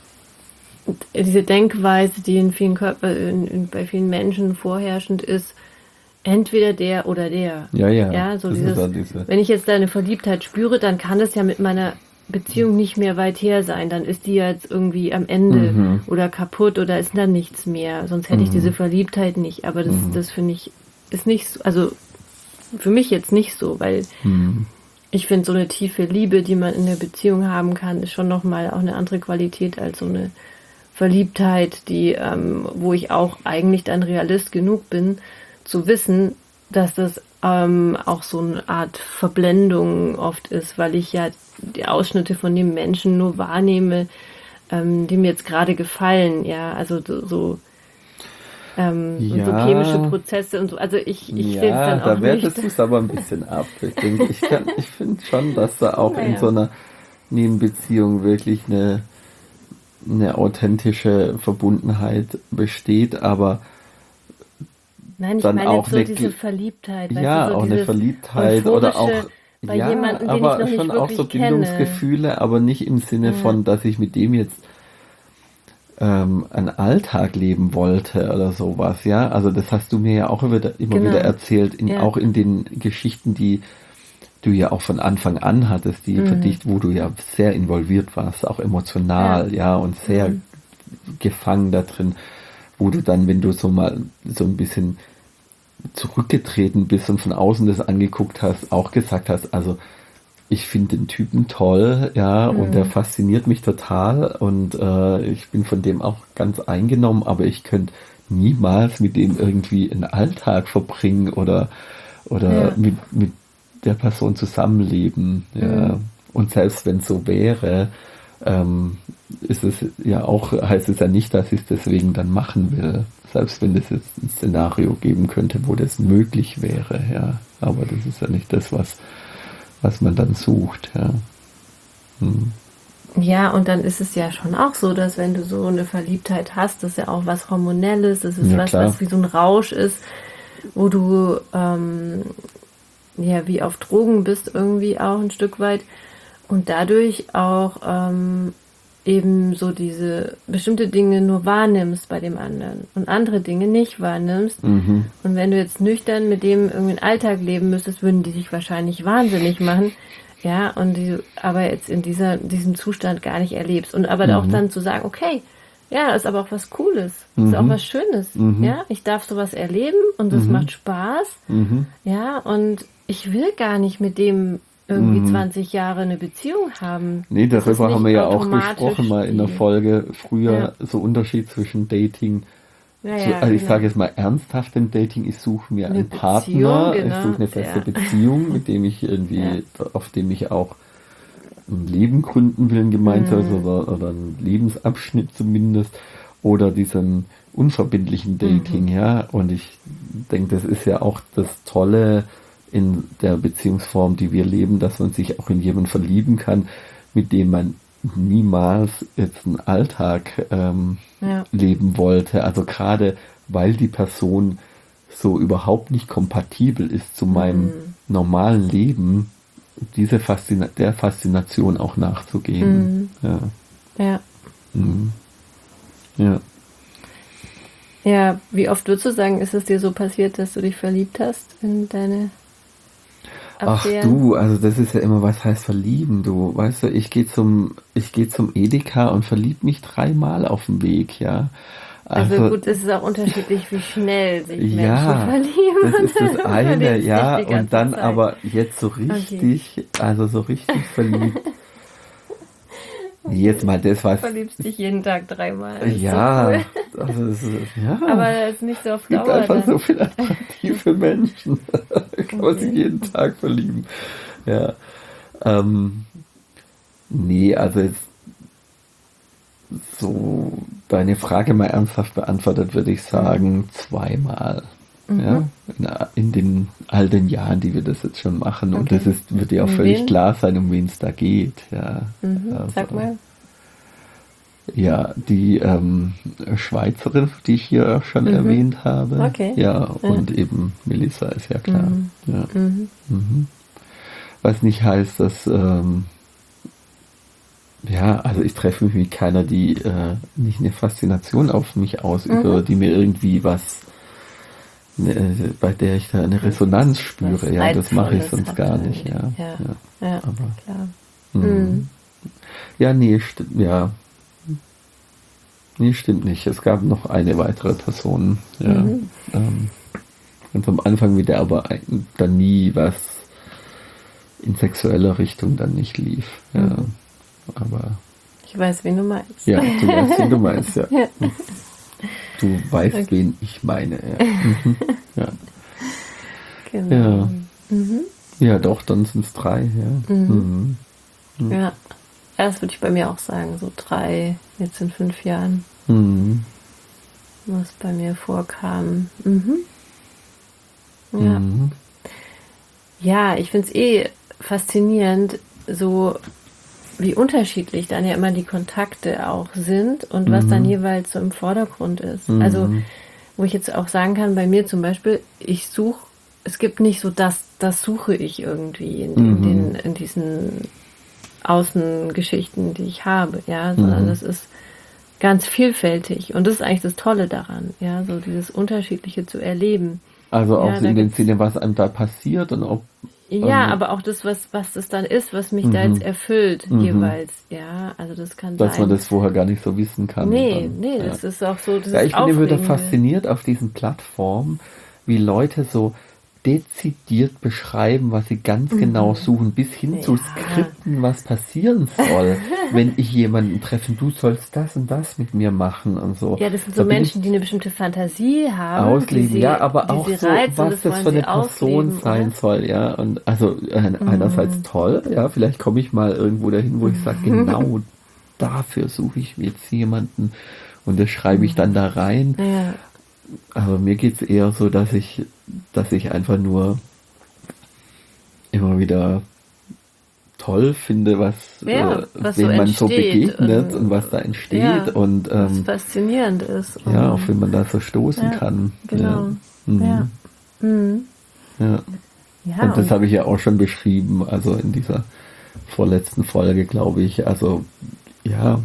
Speaker 1: diese Denkweise, die in vielen Körper, in, in, bei vielen Menschen vorherrschend ist, entweder der oder der.
Speaker 2: Ja, ja.
Speaker 1: Ja, so
Speaker 2: Das ist
Speaker 1: dieses,
Speaker 2: ja diese-
Speaker 1: wenn ich jetzt da eine Verliebtheit spüre, dann kann das ja mit meiner Beziehung nicht mehr weit her sein. Dann ist die ja jetzt irgendwie am Ende
Speaker 2: Mhm.
Speaker 1: oder kaputt oder ist da nichts mehr. Sonst hätte ich diese Verliebtheit nicht. Aber das, das finde ich, ist nicht so, also für mich jetzt nicht so, weil
Speaker 2: Mhm.
Speaker 1: ich finde, so eine tiefe Liebe, die man in der Beziehung haben kann, ist schon nochmal auch eine andere Qualität als so eine Verliebtheit, die, ähm, wo ich auch eigentlich dann Realist genug bin, zu wissen, dass das ähm, auch so eine Art Verblendung oft ist, weil ich ja die Ausschnitte von dem Menschen nur wahrnehme, ähm, die mir jetzt gerade gefallen, ja, also so, so ähm, und so
Speaker 2: Ja.
Speaker 1: chemische Prozesse und so. Also ich, ich sehe es
Speaker 2: Ja,
Speaker 1: dann auch
Speaker 2: da wertest
Speaker 1: nicht.
Speaker 2: du es aber ein bisschen ab. Ich denke, ich, kann- ich finde schon, dass da auch in
Speaker 1: Naja.
Speaker 2: so einer Nebenbeziehung wirklich eine, eine authentische Verbundenheit besteht, aber
Speaker 1: Nein, ich
Speaker 2: dann
Speaker 1: meine
Speaker 2: auch
Speaker 1: jetzt so
Speaker 2: eine
Speaker 1: diese
Speaker 2: Gl-
Speaker 1: Verliebtheit. weißt
Speaker 2: ja,
Speaker 1: du, so
Speaker 2: auch eine
Speaker 1: dieses
Speaker 2: Verliebtheit oder auch
Speaker 1: Euphorische bei
Speaker 2: ja,
Speaker 1: jemandem, den
Speaker 2: aber
Speaker 1: ich noch nicht
Speaker 2: schon auch so
Speaker 1: wirklich kenne.
Speaker 2: Bindungsgefühle, aber nicht im Sinne
Speaker 1: Ja.
Speaker 2: von, dass ich mit dem jetzt ähm, einen Alltag leben wollte oder sowas, ja. Also das hast du mir ja auch wieder, immer
Speaker 1: Genau.
Speaker 2: wieder erzählt, in,
Speaker 1: Ja.
Speaker 2: auch in den Geschichten, die du ja auch von Anfang an hattest, die für
Speaker 1: Mhm.
Speaker 2: dich, wo du ja sehr involviert warst, auch emotional, ja, und sehr
Speaker 1: Mhm.
Speaker 2: gefangen da drin, wo du dann, wenn du so mal so ein bisschen zurückgetreten bist und von außen das angeguckt hast, auch gesagt hast, also ich finde den Typen toll, ja,
Speaker 1: Mhm.
Speaker 2: und der fasziniert mich total und äh, ich bin von dem auch ganz eingenommen, aber ich könnte niemals mit dem irgendwie einen Alltag verbringen oder oder
Speaker 1: Ja.
Speaker 2: mit, mit der Person zusammenleben. Ja.
Speaker 1: Mhm.
Speaker 2: Und selbst wenn es so wäre, ähm, ist es ja auch, heißt es ja nicht, dass ich es deswegen dann machen will. Selbst wenn es jetzt ein Szenario geben könnte, wo das möglich wäre, ja. Aber das ist ja nicht das, was, was man dann sucht, ja. Hm.
Speaker 1: Ja, und dann ist es ja schon auch so, dass wenn du so eine Verliebtheit hast, das ist ja auch was Hormonelles, das ist
Speaker 2: Ja,
Speaker 1: was,
Speaker 2: klar.
Speaker 1: was wie so ein Rausch ist, wo du ähm, ja wie auf Drogen bist irgendwie auch ein Stück weit und dadurch auch ähm, eben so diese bestimmte Dinge nur wahrnimmst bei dem anderen und andere Dinge nicht wahrnimmst.
Speaker 2: Mhm.
Speaker 1: Und wenn du jetzt nüchtern mit dem irgendwie einen Alltag leben müsstest, würden die dich wahrscheinlich wahnsinnig machen. Ja, und die, aber jetzt in dieser, diesem Zustand gar nicht erlebst. Und aber
Speaker 2: Mhm.
Speaker 1: auch dann zu sagen, okay, ja, das ist aber auch was Cooles, das
Speaker 2: Mhm.
Speaker 1: ist auch was Schönes.
Speaker 2: Mhm.
Speaker 1: Ja, ich darf sowas erleben und das
Speaker 2: Mhm.
Speaker 1: macht Spaß.
Speaker 2: Mhm.
Speaker 1: Ja, und ich will gar nicht mit dem irgendwie
Speaker 2: Mhm.
Speaker 1: zwanzig Jahre eine Beziehung haben.
Speaker 2: Nee,
Speaker 1: Das ist
Speaker 2: darüber haben wir
Speaker 1: nicht
Speaker 2: ja auch
Speaker 1: automatisch
Speaker 2: gesprochen mal in der
Speaker 1: die-
Speaker 2: Folge früher, so Unterschied zwischen Dating.
Speaker 1: Ja,
Speaker 2: So,
Speaker 1: ja,
Speaker 2: also ich
Speaker 1: genau.
Speaker 2: sage jetzt mal ernsthaft im Dating, ich suche mir
Speaker 1: Eine
Speaker 2: einen Partner,
Speaker 1: Beziehung,
Speaker 2: ich
Speaker 1: genau,
Speaker 2: suche eine feste
Speaker 1: ja.
Speaker 2: Beziehung, mit dem ich irgendwie,
Speaker 1: Ja.
Speaker 2: auf dem ich auch ein Leben gründen will, ein gemeinsames
Speaker 1: Mhm.
Speaker 2: oder, oder einen Lebensabschnitt zumindest, oder diesen unverbindlichen Dating,
Speaker 1: Mhm.
Speaker 2: ja. Und ich denke, das ist ja auch das Tolle in der Beziehungsform, die wir leben, dass man sich auch in jemanden verlieben kann, mit dem man niemals jetzt einen Alltag ähm,
Speaker 1: Ja.
Speaker 2: leben wollte. Also gerade weil die Person so überhaupt nicht kompatibel ist zu meinem
Speaker 1: Mhm.
Speaker 2: normalen Leben, diese Faszina der Faszination auch nachzugehen.
Speaker 1: Mhm.
Speaker 2: Ja.
Speaker 1: Ja.
Speaker 2: Mhm. Ja.
Speaker 1: Ja, wie oft würdest du sagen, ist es dir so passiert, dass du dich verliebt hast in deine
Speaker 2: Ach
Speaker 1: Affären?
Speaker 2: du, also das ist ja immer, was heißt verlieben, du. Weißt du, ich gehe zum, ich gehe zum Edeka und verlieb mich dreimal auf dem Weg, ja.
Speaker 1: Also, gut, es ist auch unterschiedlich, wie schnell sich Menschen
Speaker 2: ja,
Speaker 1: verlieben.
Speaker 2: das ist das
Speaker 1: Du
Speaker 2: eine,
Speaker 1: verliebst dich
Speaker 2: ja,
Speaker 1: die ganze
Speaker 2: und dann
Speaker 1: Zeit.
Speaker 2: aber jetzt so richtig, also so richtig verliebt. Jetzt mal das, was,
Speaker 1: Du verliebst dich jeden Tag dreimal. Das ist
Speaker 2: ja,
Speaker 1: so cool.
Speaker 2: also es ist, ja,
Speaker 1: Aber das ist nicht so auf
Speaker 2: es gibt
Speaker 1: Dauer
Speaker 2: einfach
Speaker 1: dann.
Speaker 2: so viele attraktive Menschen, da kann man sich
Speaker 1: Okay.
Speaker 2: jeden Tag verlieben, ja, ähm, nee, also jetzt so deine Frage mal ernsthaft beantwortet, würde ich sagen, zweimal.
Speaker 1: Mhm.
Speaker 2: Ja, in, in den all den Jahren, die wir das jetzt schon machen. Und
Speaker 1: Okay.
Speaker 2: das ist, wird dir auch
Speaker 1: Um
Speaker 2: völlig
Speaker 1: wen?
Speaker 2: klar sein, um wen es da geht. Ja,
Speaker 1: Mhm.
Speaker 2: also,
Speaker 1: Sag mal.
Speaker 2: Ja, die ähm, Schweizerin, die ich hier schon
Speaker 1: Mhm.
Speaker 2: erwähnt habe.
Speaker 1: Okay.
Speaker 2: Ja,
Speaker 1: Ja.
Speaker 2: und eben Melissa ist ja klar.
Speaker 1: Mhm.
Speaker 2: Ja.
Speaker 1: Mhm.
Speaker 2: Mhm. Was nicht heißt, dass ähm, ja, also ich treffe mich mit keiner, die äh, nicht eine Faszination auf mich ausübt,
Speaker 1: Mhm.
Speaker 2: oder die mir irgendwie was, ne, bei der ich da eine Resonanz spüre.
Speaker 1: Was
Speaker 2: Ja, das mache ich
Speaker 1: Reizvolles
Speaker 2: sonst
Speaker 1: hat
Speaker 2: gar
Speaker 1: irgendwie.
Speaker 2: nicht. Ja,
Speaker 1: Ja.
Speaker 2: ja.
Speaker 1: Ja,
Speaker 2: Aber,
Speaker 1: klar.
Speaker 2: mhm.
Speaker 1: Mhm.
Speaker 2: Ja, nee, stimmt, ja. Nee, stimmt nicht. Es gab noch eine weitere Person. Ja.
Speaker 1: Mhm.
Speaker 2: Ähm, ganz am Anfang wieder, aber ein- dann nie was in sexueller Richtung dann nicht lief. Ja.
Speaker 1: Mhm.
Speaker 2: Aber
Speaker 1: Ich weiß, wen du meinst.
Speaker 2: ja, du weißt, wen du meinst, ja.
Speaker 1: Ja.
Speaker 2: Du weißt,
Speaker 1: Okay.
Speaker 2: wen ich meine, ja. Mhm. Ja.
Speaker 1: Genau.
Speaker 2: Ja.
Speaker 1: Mhm.
Speaker 2: Ja, doch, dann sind es drei, ja.
Speaker 1: Mhm.
Speaker 2: Mhm.
Speaker 1: Ja. Das würde ich bei mir auch sagen, so drei, jetzt in fünf Jahren,
Speaker 2: Mhm.
Speaker 1: was bei mir vorkam. Mhm. Ja.
Speaker 2: Mhm.
Speaker 1: Ja, ich finde es eh faszinierend, so wie unterschiedlich dann ja immer die Kontakte auch sind und was
Speaker 2: Mhm.
Speaker 1: dann jeweils so im Vordergrund ist.
Speaker 2: Mhm.
Speaker 1: Also, wo ich jetzt auch sagen kann, bei mir zum Beispiel, ich suche, es gibt nicht so das, das suche ich irgendwie in, in,
Speaker 2: Mhm.
Speaker 1: den, in diesen Außengeschichten, die ich habe, ja, sondern
Speaker 2: Mhm.
Speaker 1: das ist ganz vielfältig und das ist eigentlich das Tolle daran, ja, so dieses Unterschiedliche zu erleben.
Speaker 2: Also auch
Speaker 1: Ja,
Speaker 2: so
Speaker 1: da
Speaker 2: in dem
Speaker 1: gibt's-
Speaker 2: Sinne, was einem da passiert und ob.
Speaker 1: Ja,
Speaker 2: ähm,
Speaker 1: aber auch das, was, was das dann ist, was mich da
Speaker 2: Mhm.
Speaker 1: jetzt erfüllt,
Speaker 2: Mhm.
Speaker 1: jeweils, ja, also das kann
Speaker 2: dass
Speaker 1: sein.
Speaker 2: man das vorher gar nicht so wissen kann.
Speaker 1: nee,
Speaker 2: dann,
Speaker 1: nee,
Speaker 2: ja.
Speaker 1: das ist auch so, das
Speaker 2: Ja,
Speaker 1: ist
Speaker 2: ich bin immer wieder
Speaker 1: Aufregende.
Speaker 2: fasziniert auf diesen Plattformen, wie Leute so dezidiert beschreiben, was sie ganz genau suchen, bis hin
Speaker 1: Ja.
Speaker 2: zu Skripten, was passieren soll, wenn ich jemanden treffe, du sollst das und das mit mir machen und so.
Speaker 1: Ja, das sind
Speaker 2: Da
Speaker 1: so
Speaker 2: bin
Speaker 1: Menschen, die eine bestimmte Fantasie haben.
Speaker 2: ausleben,
Speaker 1: die sie,
Speaker 2: ja, aber
Speaker 1: die
Speaker 2: auch
Speaker 1: sie
Speaker 2: so,
Speaker 1: reizt, und
Speaker 2: was das
Speaker 1: wollen
Speaker 2: für eine
Speaker 1: sie
Speaker 2: Person
Speaker 1: ausleben,
Speaker 2: sein
Speaker 1: oder?
Speaker 2: soll, ja. Und also äh, einerseits toll, ja, vielleicht komme ich mal irgendwo dahin, wo ich sage, genau dafür suche ich jetzt jemanden und das schreibe ich dann da rein.
Speaker 1: Ja.
Speaker 2: Aber mir geht's eher so, dass ich, dass ich einfach nur immer wieder toll finde, was,
Speaker 1: Ja,
Speaker 2: äh,
Speaker 1: was
Speaker 2: wem
Speaker 1: so
Speaker 2: man so
Speaker 1: entsteht
Speaker 2: begegnet
Speaker 1: und-
Speaker 2: und, was da entsteht
Speaker 1: Ja,
Speaker 2: und
Speaker 1: Was
Speaker 2: ähm,
Speaker 1: faszinierend ist.
Speaker 2: ja,
Speaker 1: Und-
Speaker 2: auch wenn man da so stoßen
Speaker 1: Ja,
Speaker 2: kann.
Speaker 1: Genau.
Speaker 2: Ja. Mhm.
Speaker 1: Ja. Mhm.
Speaker 2: Ja.
Speaker 1: Ja,
Speaker 2: Und das habe ich ja auch schon beschrieben, also in dieser vorletzten Folge, glaube ich. Also, ja,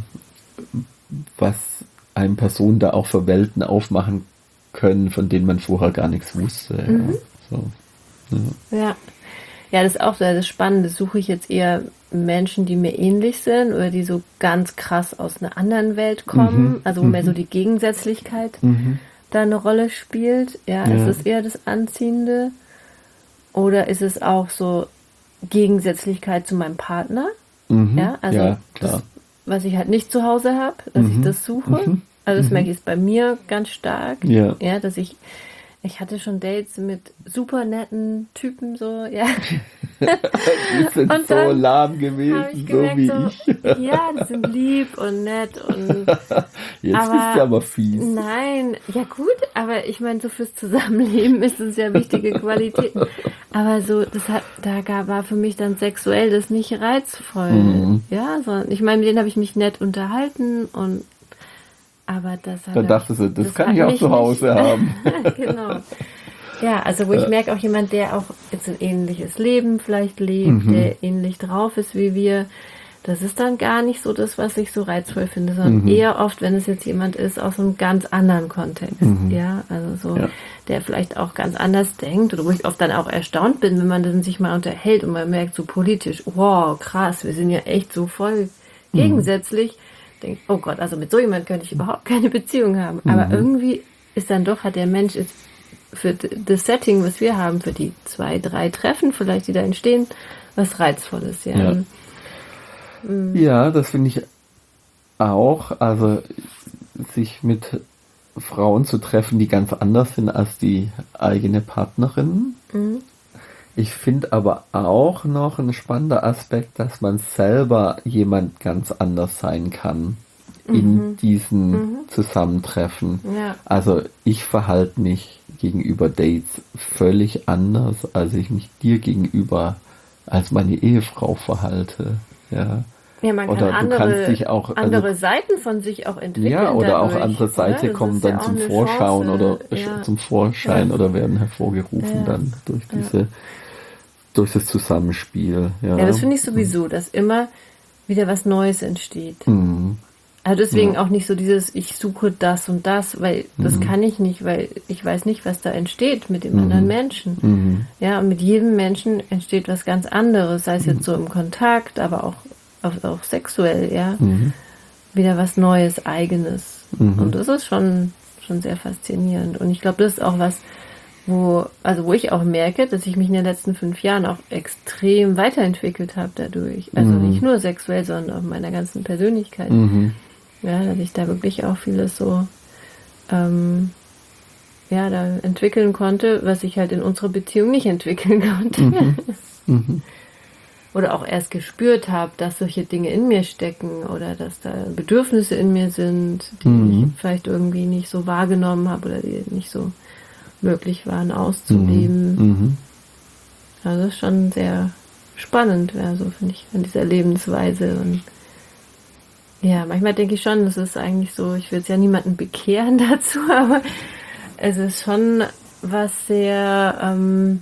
Speaker 2: was einem Personen da auch für Welten aufmachen können, von denen man vorher gar nichts wusste.
Speaker 1: Mhm.
Speaker 2: Ja, so. Ja.
Speaker 1: Ja. Ja, das ist auch so das Spannende. Suche ich jetzt eher Menschen, die mir ähnlich sind oder die so ganz krass aus einer anderen Welt kommen,
Speaker 2: Mhm.
Speaker 1: also wo mehr
Speaker 2: Mhm.
Speaker 1: so die Gegensätzlichkeit
Speaker 2: Mhm.
Speaker 1: da eine Rolle spielt. Ja,
Speaker 2: Ja.
Speaker 1: ist es eher das Anziehende? Oder ist es auch so Gegensätzlichkeit zu meinem Partner?
Speaker 2: Mhm.
Speaker 1: Ja, also
Speaker 2: ja, klar.
Speaker 1: das, was ich halt nicht zu Hause habe, dass ich
Speaker 2: Mhm.
Speaker 1: das suche.
Speaker 2: Mhm.
Speaker 1: Also das
Speaker 2: Mhm.
Speaker 1: merke ich jetzt bei mir ganz stark.
Speaker 2: Ja.
Speaker 1: Ja, dass ich, ich hatte schon Dates mit super netten Typen, so, ja.
Speaker 2: Die sind
Speaker 1: Und
Speaker 2: so
Speaker 1: dann
Speaker 2: lahm
Speaker 1: Habe
Speaker 2: gewesen,
Speaker 1: ich
Speaker 2: so
Speaker 1: gemerkt,
Speaker 2: wie
Speaker 1: so,
Speaker 2: ich.
Speaker 1: ja, die sind lieb und nett und
Speaker 2: Jetzt
Speaker 1: aber-
Speaker 2: bist du aber fies.
Speaker 1: nein, ja gut, aber ich meine, so fürs Zusammenleben ist es ja wichtige Qualitäten. Aber so, das hat, da gab, war für mich dann sexuell das nicht reizvoll.
Speaker 2: Mhm.
Speaker 1: Ja, sondern ich meine, mit denen habe ich mich nett unterhalten und aber das hat
Speaker 2: Dann dachtest du, das, kann
Speaker 1: hat
Speaker 2: ich auch
Speaker 1: mich
Speaker 2: zu Hause
Speaker 1: nicht,
Speaker 2: haben.
Speaker 1: Genau. Ja, also wo ich merke, auch jemand, der auch jetzt ein ähnliches Leben vielleicht lebt,
Speaker 2: Mhm.
Speaker 1: der ähnlich drauf ist wie wir, das ist dann gar nicht so das, was ich so reizvoll finde, sondern
Speaker 2: Mhm.
Speaker 1: eher oft, wenn es jetzt jemand ist aus einem ganz anderen Kontext,
Speaker 2: Mhm.
Speaker 1: ja, also so,
Speaker 2: Ja.
Speaker 1: der vielleicht auch ganz anders denkt oder wo ich oft dann auch erstaunt bin, wenn man dann sich mal unterhält und man merkt so politisch, wow, krass, wir sind ja echt so voll
Speaker 2: Mhm.
Speaker 1: gegensätzlich, denkt, oh Gott, also mit so jemand könnte ich überhaupt keine Beziehung haben, aber
Speaker 2: Mhm.
Speaker 1: irgendwie ist dann doch, hat der Mensch ist für das Setting, was wir haben, für die zwei, drei Treffen vielleicht, die da entstehen, was Reizvolles, ja.
Speaker 2: Ja. Ja, das finde ich auch. Also sich mit Frauen zu treffen, die ganz anders sind als die eigene Partnerin.
Speaker 1: Mhm.
Speaker 2: Ich finde aber auch noch ein spannender Aspekt, dass man selber jemand ganz anders sein kann in diesen Zusammentreffen.
Speaker 1: Ja.
Speaker 2: Also ich verhalte mich gegenüber Dates völlig anders, als ich mich dir gegenüber als meine Ehefrau verhalte. Ja.
Speaker 1: Ja, man kann
Speaker 2: Oder du
Speaker 1: andere,
Speaker 2: kannst dich auch, also-
Speaker 1: andere Seiten von sich auch entwickeln.
Speaker 2: Ja, oder auch
Speaker 1: dadurch,
Speaker 2: andere Seite
Speaker 1: oder? Das
Speaker 2: kommen
Speaker 1: ist ja
Speaker 2: dann
Speaker 1: auch
Speaker 2: zum
Speaker 1: eine
Speaker 2: Vorschauen
Speaker 1: Chance,
Speaker 2: oder
Speaker 1: ja.
Speaker 2: zum Vorschein
Speaker 1: Ja.
Speaker 2: oder werden hervorgerufen
Speaker 1: Ja.
Speaker 2: dann durch diese, durch das Zusammenspiel. Ja,
Speaker 1: Ja, das finde ich sowieso, dass immer wieder was Neues entsteht.
Speaker 2: Mhm.
Speaker 1: Also deswegen
Speaker 2: Ja.
Speaker 1: auch nicht so dieses, ich suche das und das, weil das
Speaker 2: Mhm.
Speaker 1: kann ich nicht, weil ich weiß nicht, was da entsteht mit dem anderen Menschen.
Speaker 2: Mhm.
Speaker 1: Ja, und mit jedem Menschen entsteht was ganz anderes, sei es jetzt so im Kontakt, aber auch, auch, auch sexuell, ja.
Speaker 2: Mhm.
Speaker 1: Wieder was Neues, Eigenes.
Speaker 2: Mhm.
Speaker 1: Und das ist schon, schon sehr faszinierend. Und ich glaube, das ist auch was, wo, also wo ich auch merke, dass ich mich in den letzten fünf Jahren auch extrem weiterentwickelt habe dadurch. Also
Speaker 2: Mhm.
Speaker 1: nicht nur sexuell, sondern auch in meiner ganzen Persönlichkeit.
Speaker 2: Mhm.
Speaker 1: Ja, dass ich da wirklich auch vieles so ähm, ja, da entwickeln konnte, was ich halt in unserer Beziehung nicht entwickeln konnte.
Speaker 2: Mhm.
Speaker 1: Oder auch erst gespürt habe, dass solche Dinge in mir stecken oder dass da Bedürfnisse in mir sind, die
Speaker 2: Mhm.
Speaker 1: ich vielleicht irgendwie nicht so wahrgenommen habe oder die nicht so möglich waren auszuleben.
Speaker 2: Mhm.
Speaker 1: Also das ist schon sehr spannend, ja, so finde ich, an dieser Lebensweise. Und ja, manchmal denke ich schon, das ist eigentlich so, ich will jetzt ja niemanden bekehren dazu, aber es ist schon was sehr, ähm,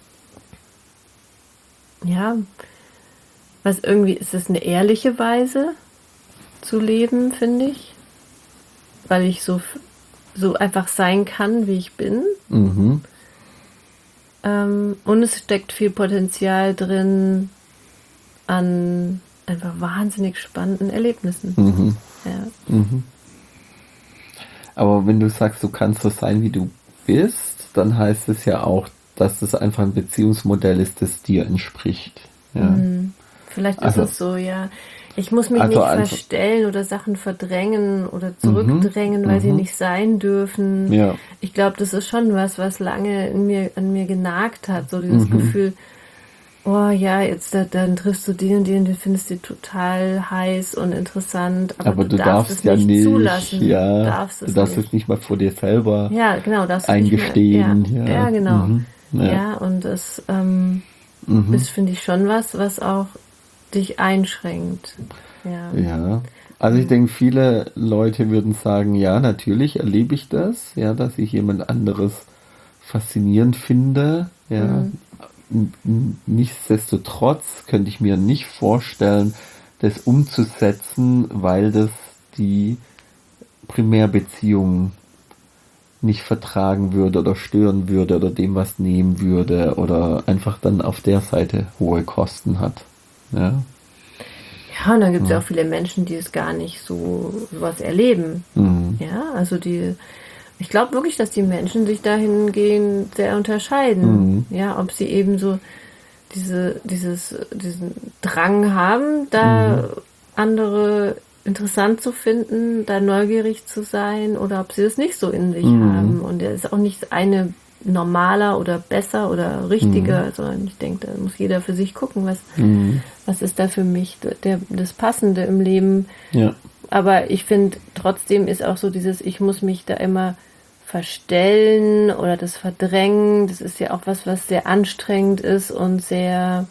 Speaker 1: ja, was irgendwie, ist es eine ehrliche Weise zu leben, finde ich, weil ich so, so einfach sein kann, wie ich bin.
Speaker 2: Mhm.
Speaker 1: Ähm, und es steckt viel Potenzial drin an einfach wahnsinnig spannenden Erlebnissen.
Speaker 2: Mhm.
Speaker 1: Ja.
Speaker 2: Mhm. Aber wenn du sagst, du kannst so sein, wie du bist, dann heißt es ja auch, dass das einfach ein Beziehungsmodell ist, das dir entspricht. Ja.
Speaker 1: Mhm. Vielleicht ist
Speaker 2: Also,
Speaker 1: es so, ja. Ich muss mich
Speaker 2: also
Speaker 1: nicht
Speaker 2: einfach,
Speaker 1: verstellen oder Sachen verdrängen oder
Speaker 2: mhm,
Speaker 1: zurückdrängen, weil sie
Speaker 2: mhm,
Speaker 1: nicht sein dürfen.
Speaker 2: ja,
Speaker 1: Ich glaube, das ist schon was, was lange in mir, an mir genagt hat. So dieses
Speaker 2: mhm.
Speaker 1: Gefühl, oh ja, jetzt da, dann triffst du den und den, den findest du total heiß und interessant, aber
Speaker 2: Aber
Speaker 1: du
Speaker 2: du
Speaker 1: darfst
Speaker 2: darfst
Speaker 1: es
Speaker 2: ja
Speaker 1: nicht
Speaker 2: nicht,
Speaker 1: zulassen. Du
Speaker 2: ja,
Speaker 1: darfst
Speaker 2: du
Speaker 1: es
Speaker 2: darfst
Speaker 1: nicht.
Speaker 2: es nicht mal vor dir selber
Speaker 1: Ja, genau, darfst du nicht mehr. Ja,
Speaker 2: eingestehen,
Speaker 1: ja,
Speaker 2: ja,
Speaker 1: genau.
Speaker 2: mhm, ja,
Speaker 1: Ja, und das ähm,
Speaker 2: mhm,
Speaker 1: ist, finde ich, schon was, was auch dich einschränkt. Ja.
Speaker 2: ja. Also ich denke, viele Leute würden sagen, ja, natürlich erlebe ich das, ja, dass ich jemand anderes faszinierend finde, ja.
Speaker 1: Mhm.
Speaker 2: N- n- Nichtsdestotrotz könnte ich mir nicht vorstellen, das umzusetzen, weil das die Primärbeziehung nicht vertragen würde oder stören würde oder dem was nehmen würde oder einfach dann auf der Seite hohe Kosten hat. Ja.
Speaker 1: Ja, und dann gibt es ja
Speaker 2: Mhm.
Speaker 1: auch viele Menschen, die es gar nicht so sowas erleben.
Speaker 2: Mhm.
Speaker 1: Ja, also die, ich glaube wirklich, dass die Menschen sich dahingehend sehr unterscheiden.
Speaker 2: Mhm.
Speaker 1: Ja, ob sie eben so diese, dieses, diesen Drang haben,
Speaker 2: Mhm.
Speaker 1: da andere interessant zu finden, da neugierig zu sein, oder ob sie das nicht so in sich
Speaker 2: Mhm.
Speaker 1: haben. Und er ist auch nicht eine normaler oder besser oder
Speaker 2: Mhm.
Speaker 1: richtiger, sondern ich denke, da muss jeder für sich gucken, was,
Speaker 2: Mhm.
Speaker 1: was ist da für mich der, das Passende im Leben.
Speaker 2: Ja.
Speaker 1: Aber ich finde, trotzdem ist auch so dieses, ich muss mich da immer verstellen oder das verdrängen. Das ist ja auch was, was sehr anstrengend ist und sehr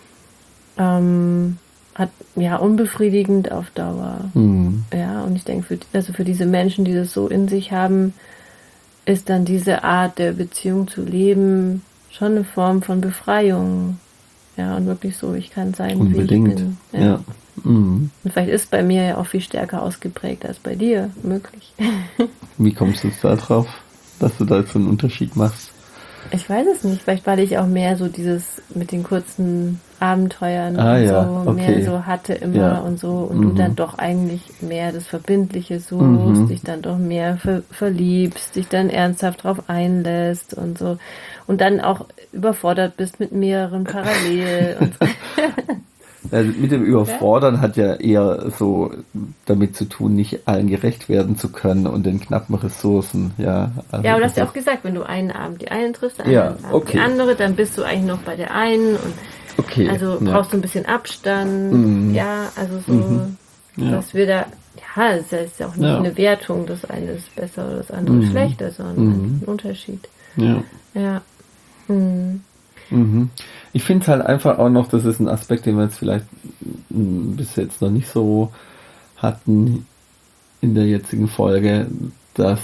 Speaker 1: ähm, hat, ja, unbefriedigend auf Dauer.
Speaker 2: Mhm.
Speaker 1: Ja, und ich denke, für, also für diese Menschen, die das so in sich haben, ist dann diese Art der Beziehung zu leben schon eine Form von Befreiung. Ja, und wirklich so, ich kann sein, wie ich
Speaker 2: Unbedingt.
Speaker 1: bin. Ja.
Speaker 2: Ja. Mhm.
Speaker 1: Und vielleicht ist bei mir ja auch viel stärker ausgeprägt als bei dir möglich.
Speaker 2: Wie kommst du jetzt da drauf, dass du da jetzt so einen Unterschied machst?
Speaker 1: Ich weiß es nicht, vielleicht weil ich auch mehr so dieses mit den kurzen Abenteuern
Speaker 2: Ah
Speaker 1: und
Speaker 2: ja,
Speaker 1: so mehr
Speaker 2: okay.
Speaker 1: so hatte immer
Speaker 2: Ja.
Speaker 1: und so, und du dann
Speaker 2: Mhm.
Speaker 1: doch eigentlich mehr das Verbindliche suchst,
Speaker 2: Mhm.
Speaker 1: dich dann doch mehr ver verliebst, dich dann ernsthaft drauf einlässt und so, und dann auch überfordert bist mit mehreren parallel und so.
Speaker 2: Also mit dem
Speaker 1: Ja?
Speaker 2: Überfordern hat ja eher so damit zu tun, nicht allen gerecht werden zu können und den knappen Ressourcen. Ja, also
Speaker 1: Ja, aber du
Speaker 2: das
Speaker 1: hast ja
Speaker 2: ist,
Speaker 1: auch gesagt, wenn du einen Abend die eine triffst, den
Speaker 2: ja,
Speaker 1: anderen Abend die
Speaker 2: okay,
Speaker 1: andere, dann bist du eigentlich noch bei der einen, und
Speaker 2: okay,
Speaker 1: also
Speaker 2: ja,
Speaker 1: brauchst du ein bisschen Abstand.
Speaker 2: mhm.
Speaker 1: Ja, also
Speaker 2: Mhm.
Speaker 1: so,
Speaker 2: Ja,
Speaker 1: dass wir da, ja, es ist ja auch nicht
Speaker 2: ja,
Speaker 1: eine Wertung, das eine ist besser oder das andere ist
Speaker 2: mhm.
Speaker 1: schlechter, sondern
Speaker 2: Mhm.
Speaker 1: ein Unterschied.
Speaker 2: Ja.
Speaker 1: Ja. Mhm.
Speaker 2: Mhm. Ich finde halt einfach auch noch, das ist ein Aspekt, den wir jetzt vielleicht mm, bis jetzt noch nicht so hatten in der jetzigen Folge, dass,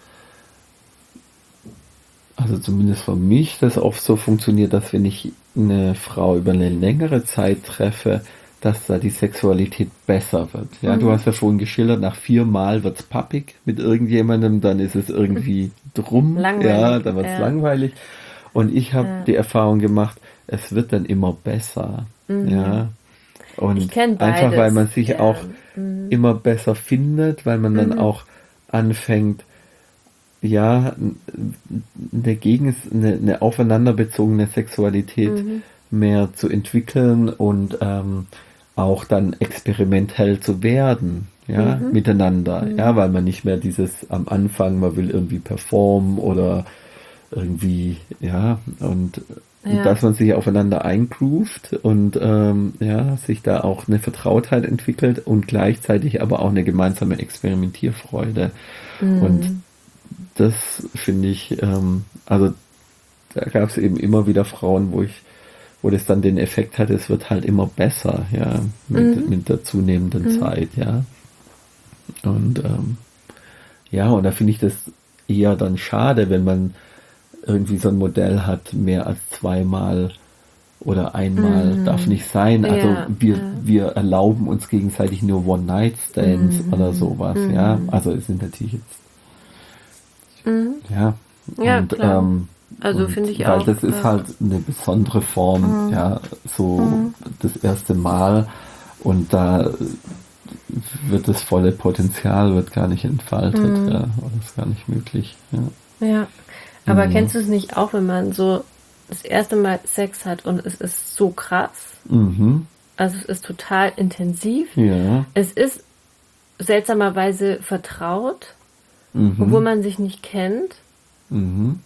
Speaker 2: also zumindest für mich, das oft so funktioniert, dass wenn ich eine Frau über eine längere Zeit treffe, dass da die Sexualität besser wird. Ja, du
Speaker 1: Mhm.
Speaker 2: hast ja vorhin geschildert, nach vier Mal wird's pappig mit irgendjemandem, dann ist es irgendwie drum, ja,
Speaker 1: Langweilig.
Speaker 2: dann wird's
Speaker 1: Ja.
Speaker 2: langweilig. Und ich habe
Speaker 1: Ja.
Speaker 2: die Erfahrung gemacht, es wird dann immer besser.
Speaker 1: Mhm.
Speaker 2: Ja.
Speaker 1: Ich
Speaker 2: Und
Speaker 1: kenne
Speaker 2: einfach, weil
Speaker 1: beides.
Speaker 2: man sich
Speaker 1: Ja.
Speaker 2: auch
Speaker 1: Mhm.
Speaker 2: immer besser findet, weil man dann
Speaker 1: Mhm.
Speaker 2: auch anfängt, ja, eine, Gegen eine, eine aufeinanderbezogene Sexualität
Speaker 1: Mhm.
Speaker 2: mehr zu entwickeln und ähm, auch dann experimentell zu werden, ja,
Speaker 1: Mhm.
Speaker 2: miteinander,
Speaker 1: Mhm.
Speaker 2: ja, weil man nicht mehr dieses am Anfang, man will irgendwie performen oder irgendwie, ja, und
Speaker 1: Ja.
Speaker 2: dass man sich aufeinander eingroovt und ähm, ja, sich da auch eine Vertrautheit entwickelt und gleichzeitig aber auch eine gemeinsame Experimentierfreude. Und
Speaker 1: Mhm.
Speaker 2: das finde ich, ähm, also da gab es eben immer wieder Frauen, wo ich, wo das dann den Effekt hatte, es wird halt immer besser, ja, mit,
Speaker 1: Mhm.
Speaker 2: mit der zunehmenden
Speaker 1: Mhm.
Speaker 2: Zeit, ja. Und ähm, ja, und da finde ich das eher dann schade, wenn man irgendwie so ein Modell hat, mehr als zweimal oder einmal
Speaker 1: Mhm.
Speaker 2: darf nicht sein. Also
Speaker 1: Ja.
Speaker 2: wir,
Speaker 1: Ja.
Speaker 2: wir erlauben uns gegenseitig nur One-Night-Stands
Speaker 1: Mhm.
Speaker 2: oder sowas,
Speaker 1: Mhm.
Speaker 2: ja. Also es sind natürlich jetzt,
Speaker 1: Mhm.
Speaker 2: ja.
Speaker 1: Ja,
Speaker 2: Und,
Speaker 1: klar.
Speaker 2: ähm,
Speaker 1: Also
Speaker 2: und
Speaker 1: finde ich
Speaker 2: weil
Speaker 1: auch.
Speaker 2: das ist
Speaker 1: Ja.
Speaker 2: halt eine besondere Form,
Speaker 1: Mhm.
Speaker 2: ja, so
Speaker 1: Mhm.
Speaker 2: das erste Mal und da wird das volle Potenzial wird gar nicht entfaltet,
Speaker 1: Mhm.
Speaker 2: ja, oder ist gar nicht möglich, ja.
Speaker 1: Ja. Aber
Speaker 2: Mhm.
Speaker 1: kennst du es nicht auch, wenn man so das erste Mal Sex hat und es ist so krass.
Speaker 2: Mhm.
Speaker 1: Also es ist total intensiv.
Speaker 2: Ja.
Speaker 1: Es ist seltsamerweise vertraut,
Speaker 2: Mhm.
Speaker 1: obwohl man sich nicht kennt.
Speaker 2: Mhm.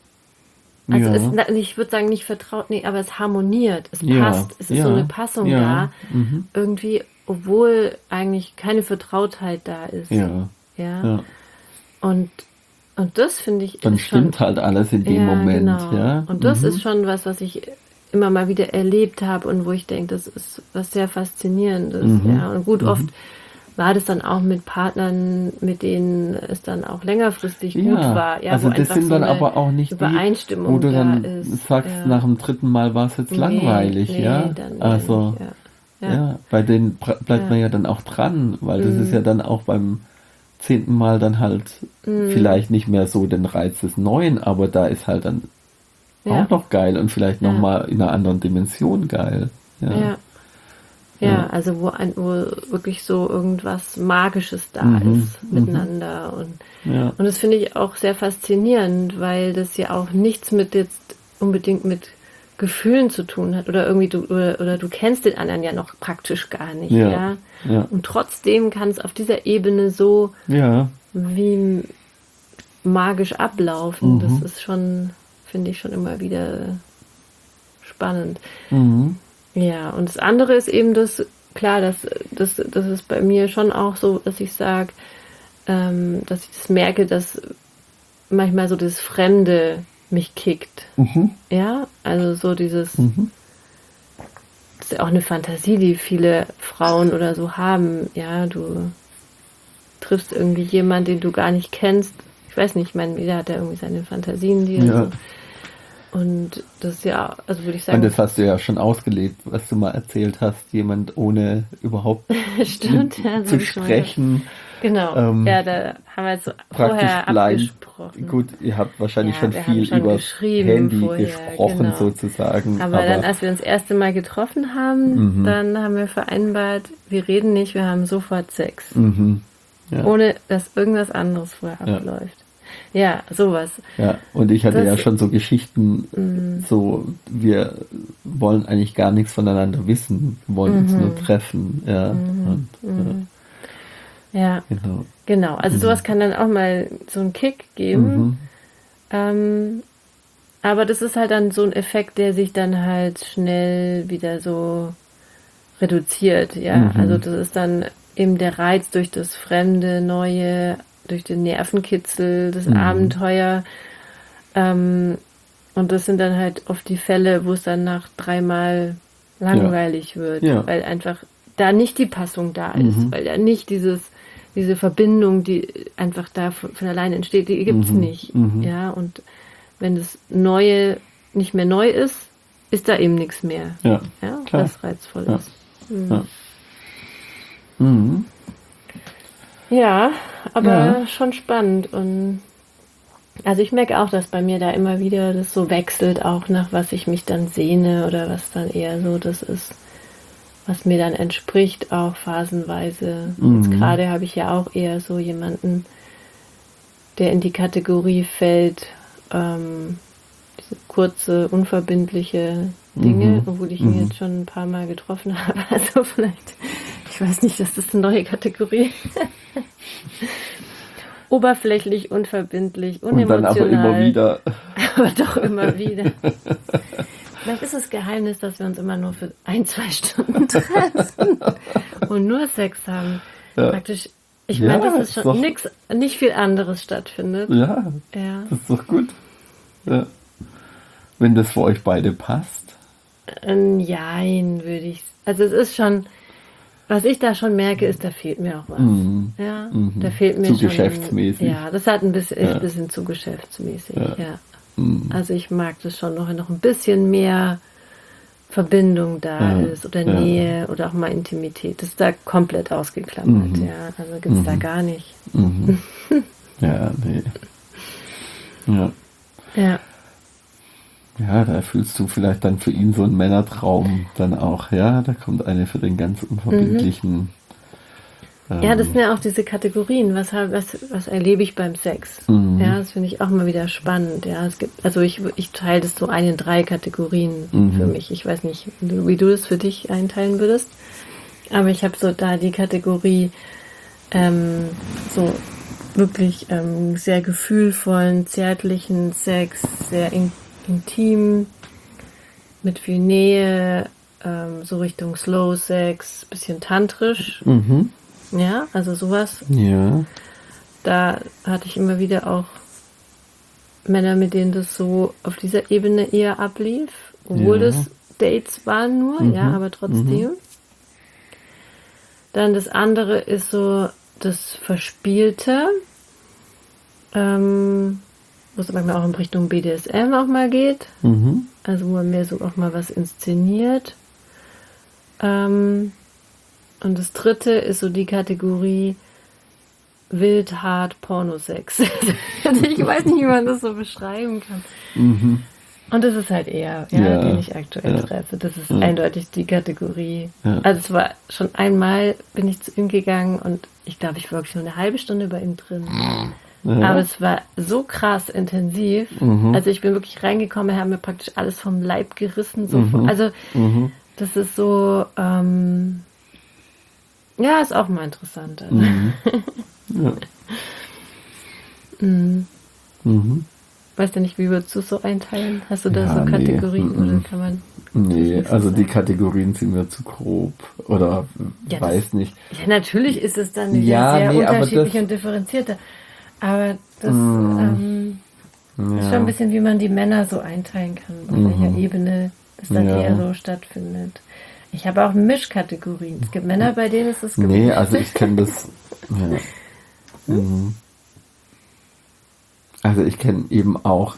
Speaker 1: Also
Speaker 2: Ja.
Speaker 1: es, na, ich würde sagen nicht vertraut, nee, aber es harmoniert, es
Speaker 2: Ja.
Speaker 1: passt, es ist
Speaker 2: Ja.
Speaker 1: so eine Passung
Speaker 2: Ja.
Speaker 1: da,
Speaker 2: Mhm.
Speaker 1: irgendwie, obwohl eigentlich keine Vertrautheit da ist.
Speaker 2: Ja.
Speaker 1: Ja.
Speaker 2: Ja.
Speaker 1: Und, und das finde ich
Speaker 2: Dann
Speaker 1: ist schon,
Speaker 2: stimmt halt alles in dem
Speaker 1: ja,
Speaker 2: Moment.
Speaker 1: genau.
Speaker 2: Ja.
Speaker 1: Und das
Speaker 2: Mhm.
Speaker 1: ist schon was, was ich immer mal wieder erlebt habe und wo ich denke, das ist was sehr Faszinierendes.
Speaker 2: Mhm.
Speaker 1: Ja. Und gut,
Speaker 2: Mhm.
Speaker 1: oft war das dann auch mit Partnern, mit denen es dann auch längerfristig gut
Speaker 2: Ja,
Speaker 1: war. Ja,
Speaker 2: also
Speaker 1: wo
Speaker 2: das
Speaker 1: einfach
Speaker 2: sind
Speaker 1: so
Speaker 2: dann
Speaker 1: eine
Speaker 2: aber auch nicht die,
Speaker 1: Übereinstimmung
Speaker 2: wo du
Speaker 1: da
Speaker 2: dann
Speaker 1: ist.
Speaker 2: sagst,
Speaker 1: Ja.
Speaker 2: nach dem dritten Mal war es jetzt
Speaker 1: Nee,
Speaker 2: langweilig,
Speaker 1: nee,
Speaker 2: ja.
Speaker 1: dann
Speaker 2: Also
Speaker 1: nicht, ja. Ja.
Speaker 2: ja, bei denen bra- bleibt
Speaker 1: Ja.
Speaker 2: man ja dann auch dran, weil das ist
Speaker 1: Mhm.
Speaker 2: ja dann auch beim zehnten Mal dann halt
Speaker 1: Mhm.
Speaker 2: vielleicht nicht mehr so den Reiz des Neuen, aber da ist halt dann
Speaker 1: Ja.
Speaker 2: auch noch geil und vielleicht
Speaker 1: Ja.
Speaker 2: nochmal in einer anderen Dimension geil. Ja.
Speaker 1: Ja. Ja,
Speaker 2: Ja.
Speaker 1: also wo, ein, wo wirklich so irgendwas Magisches da
Speaker 2: Mhm.
Speaker 1: ist
Speaker 2: Mhm.
Speaker 1: miteinander. Und,
Speaker 2: Ja.
Speaker 1: und das finde ich auch sehr faszinierend, weil das ja auch nichts mit jetzt unbedingt mit Gefühlen zu tun hat. Oder irgendwie du oder, oder du kennst den anderen ja noch praktisch gar nicht.
Speaker 2: Ja.
Speaker 1: Ja.
Speaker 2: Ja.
Speaker 1: Und trotzdem kann es auf dieser Ebene so
Speaker 2: Ja.
Speaker 1: wie magisch ablaufen.
Speaker 2: Mhm.
Speaker 1: Das ist schon, finde ich schon immer wieder spannend.
Speaker 2: Mhm.
Speaker 1: Ja, und das andere ist eben das, klar, das, das, das ist bei mir schon auch so, dass ich sage, ähm, dass ich das merke, dass manchmal so das Fremde mich kickt.
Speaker 2: Mhm.
Speaker 1: Ja, also so dieses,
Speaker 2: Mhm.
Speaker 1: das ist ja auch eine Fantasie, die viele Frauen oder so haben. Ja, du triffst irgendwie jemanden, den du gar nicht kennst. Ich weiß nicht, ich meine, jeder hat ja irgendwie seine Fantasien, die er
Speaker 2: Ja.
Speaker 1: so. Und das ist ja, also würde ich
Speaker 2: Und
Speaker 1: sagen,
Speaker 2: das hast du ja schon ausgelebt, was du mal erzählt hast, jemand ohne überhaupt
Speaker 1: stimmt, ja, so
Speaker 2: zu
Speaker 1: hab ich schon mal gedacht.
Speaker 2: sprechen.
Speaker 1: Genau,
Speaker 2: ähm,
Speaker 1: ja, da haben wir jetzt so
Speaker 2: praktisch
Speaker 1: vorher
Speaker 2: blind.
Speaker 1: abgesprochen.
Speaker 2: Gut, ihr habt wahrscheinlich
Speaker 1: Ja,
Speaker 2: schon
Speaker 1: wir haben
Speaker 2: viel
Speaker 1: schon
Speaker 2: über
Speaker 1: geschrieben
Speaker 2: Handy
Speaker 1: vorher,
Speaker 2: gesprochen
Speaker 1: genau.
Speaker 2: sozusagen.
Speaker 1: Aber,
Speaker 2: Aber,
Speaker 1: dann, als wir uns das erste Mal getroffen haben,
Speaker 2: Mhm.
Speaker 1: dann haben wir vereinbart, wir reden nicht, wir haben sofort Sex.
Speaker 2: mhm. ja,
Speaker 1: Ohne, dass irgendwas anderes vorher
Speaker 2: Ja.
Speaker 1: abläuft. Ja, sowas.
Speaker 2: ja, und ich hatte
Speaker 1: Das-
Speaker 2: ja schon so Geschichten,
Speaker 1: Mhm.
Speaker 2: so wir wollen eigentlich gar nichts voneinander wissen, wir wollen uns
Speaker 1: Mhm.
Speaker 2: nur treffen. Ja, und,
Speaker 1: Mhm. Ja,
Speaker 2: ja genau.
Speaker 1: genau. Also sowas kann dann auch mal so einen Kick geben.
Speaker 2: Mhm.
Speaker 1: Ähm, aber das ist halt dann so ein Effekt, der sich dann halt schnell wieder so reduziert, ja.
Speaker 2: Mhm.
Speaker 1: Also das ist dann eben der Reiz durch das Fremde, Neue, durch den Nervenkitzel, das
Speaker 2: Mhm.
Speaker 1: Abenteuer. Ähm, und das sind dann halt oft die Fälle, wo es dann nach dreimal langweilig wird,
Speaker 2: Ja.
Speaker 1: weil einfach da nicht die Passung da ist,
Speaker 2: Mhm.
Speaker 1: weil da nicht dieses diese Verbindung, die einfach da von, von alleine entsteht, die gibt's
Speaker 2: Mhm.
Speaker 1: nicht.
Speaker 2: Mhm.
Speaker 1: Ja, und wenn das Neue nicht mehr neu ist, ist da eben nichts mehr.
Speaker 2: Ja,
Speaker 1: Ja,
Speaker 2: klar.
Speaker 1: was reizvoll
Speaker 2: Ja.
Speaker 1: ist. Mhm.
Speaker 2: Ja. Mhm.
Speaker 1: Ja, aber
Speaker 2: Ja.
Speaker 1: schon spannend. Und also ich merke auch, dass bei mir da immer wieder das so wechselt, auch nach was ich mich dann sehne oder was dann eher so das ist, was mir dann entspricht, auch phasenweise.
Speaker 2: Mhm.
Speaker 1: Jetzt gerade habe ich ja auch eher so jemanden, der in die Kategorie fällt, ähm, diese kurze, unverbindliche Dinge,
Speaker 2: Mhm.
Speaker 1: obwohl ich ihn
Speaker 2: Mhm.
Speaker 1: jetzt schon ein paar Mal getroffen habe. Also vielleicht, ich weiß nicht, das ist eine neue Kategorie. Oberflächlich, unverbindlich,
Speaker 2: Und dann aber
Speaker 1: unemotional.
Speaker 2: immer wieder.
Speaker 1: Aber doch immer wieder. Vielleicht ist das Geheimnis, dass wir uns immer nur für ein, zwei Stunden treffen und nur Sex haben.
Speaker 2: Ja.
Speaker 1: Praktisch, ich
Speaker 2: Ja,
Speaker 1: meine, dass es
Speaker 2: ist
Speaker 1: schon
Speaker 2: doch-
Speaker 1: nix, nicht viel anderes stattfindet.
Speaker 2: Ja,
Speaker 1: Ja.
Speaker 2: das ist doch gut. Ja. Wenn das für euch beide passt.
Speaker 1: Ein Jein, würde ich. Also es ist schon, was ich da schon merke, ist, da fehlt mir auch was.
Speaker 2: Mhm.
Speaker 1: Ja,
Speaker 2: Mhm.
Speaker 1: da fehlt mir
Speaker 2: Zu
Speaker 1: schon.
Speaker 2: geschäftsmäßig.
Speaker 1: Ja, das hat ein bisschen, ist
Speaker 2: Ja.
Speaker 1: ein bisschen zu geschäftsmäßig.
Speaker 2: Ja.
Speaker 1: Ja.
Speaker 2: Mhm.
Speaker 1: Also ich mag das schon noch, noch ein bisschen mehr Verbindung da
Speaker 2: Ja.
Speaker 1: ist oder
Speaker 2: Ja.
Speaker 1: Nähe oder auch mal Intimität. Das ist da komplett ausgeklammert.
Speaker 2: Mhm.
Speaker 1: Ja, also gibt es da
Speaker 2: Mhm.
Speaker 1: gar nicht.
Speaker 2: Mhm. Ja, nee. Ja.
Speaker 1: Ja,
Speaker 2: Ja, da fühlst du vielleicht dann für ihn so einen Männertraum dann auch. Ja, da kommt eine für den ganz unverbindlichen Ähm,
Speaker 1: Ja, das sind ja auch diese Kategorien. Was, hab- was, was erlebe ich beim Sex?
Speaker 2: Mhm.
Speaker 1: Ja, das finde ich auch mal wieder spannend. Ja, es gibt, also ich, ich teile das so ein in drei Kategorien
Speaker 2: Mhm.
Speaker 1: für mich. Ich weiß nicht, wie du das für dich einteilen würdest. Aber ich habe so da die Kategorie, ähm, so wirklich ähm, sehr gefühlvollen, zärtlichen Sex, sehr in, intim, mit viel Nähe, ähm, so Richtung Slow Sex, bisschen tantrisch.
Speaker 2: Mhm.
Speaker 1: Ja, also sowas.
Speaker 2: Ja.
Speaker 1: Da hatte ich immer wieder auch Männer, mit denen das so auf dieser Ebene eher ablief, obwohl
Speaker 2: Ja.
Speaker 1: das Dates waren nur,
Speaker 2: Mhm.
Speaker 1: ja, aber trotzdem.
Speaker 2: Mhm.
Speaker 1: Dann das andere ist so das Verspielte, ähm, wo es manchmal auch in Richtung B D S M auch mal geht,
Speaker 2: Mhm.
Speaker 1: also wo man mehr so auch mal was inszeniert. Ähm, und das dritte ist so die Kategorie wild, hart, Pornosex. Also ich weiß nicht, wie man das so beschreiben kann.
Speaker 2: Mhm.
Speaker 1: Und das ist halt eher, ja,
Speaker 2: Ja.
Speaker 1: den ich aktuell
Speaker 2: Ja.
Speaker 1: treffe. Das ist
Speaker 2: Ja.
Speaker 1: eindeutig die Kategorie.
Speaker 2: Ja.
Speaker 1: Also es war schon einmal, bin ich zu ihm gegangen und ich glaube, ich war wirklich nur eine halbe Stunde bei ihm drin.
Speaker 2: Ja.
Speaker 1: Aber es war so krass intensiv.
Speaker 2: Mhm.
Speaker 1: Also ich bin wirklich reingekommen, er hat mir praktisch alles vom Leib gerissen. So
Speaker 2: Mhm.
Speaker 1: von, also
Speaker 2: Mhm.
Speaker 1: das ist so, ähm, ja, ist auch mal interessant. Also.
Speaker 2: Mhm. Ja.
Speaker 1: Mhm.
Speaker 2: Mhm.
Speaker 1: Weißt du nicht, wie würdest du es so einteilen? Hast du da
Speaker 2: Ja,
Speaker 1: so
Speaker 2: nee.
Speaker 1: Kategorien
Speaker 2: Mhm.
Speaker 1: oder kann man...
Speaker 2: Nee,
Speaker 1: nicht so
Speaker 2: also die
Speaker 1: sagen.
Speaker 2: Kategorien sind mir zu grob. Oder
Speaker 1: Ja,
Speaker 2: weiß nicht.
Speaker 1: Ja, natürlich ist es dann wieder
Speaker 2: Ja,
Speaker 1: sehr
Speaker 2: nee, aber
Speaker 1: unterschiedlich
Speaker 2: das-
Speaker 1: und differenzierter. Aber das
Speaker 2: Mhm.
Speaker 1: ähm, ist schon
Speaker 2: Ja.
Speaker 1: ein bisschen, wie man die Männer so einteilen kann, auf
Speaker 2: Mhm.
Speaker 1: welcher Ebene das dann
Speaker 2: Ja.
Speaker 1: eher so stattfindet. Ich habe auch Mischkategorien. Es gibt Männer, bei denen ist es gemischt.
Speaker 2: Nee, also ich kenne das. Ja. Mhm. Also ich kenne eben auch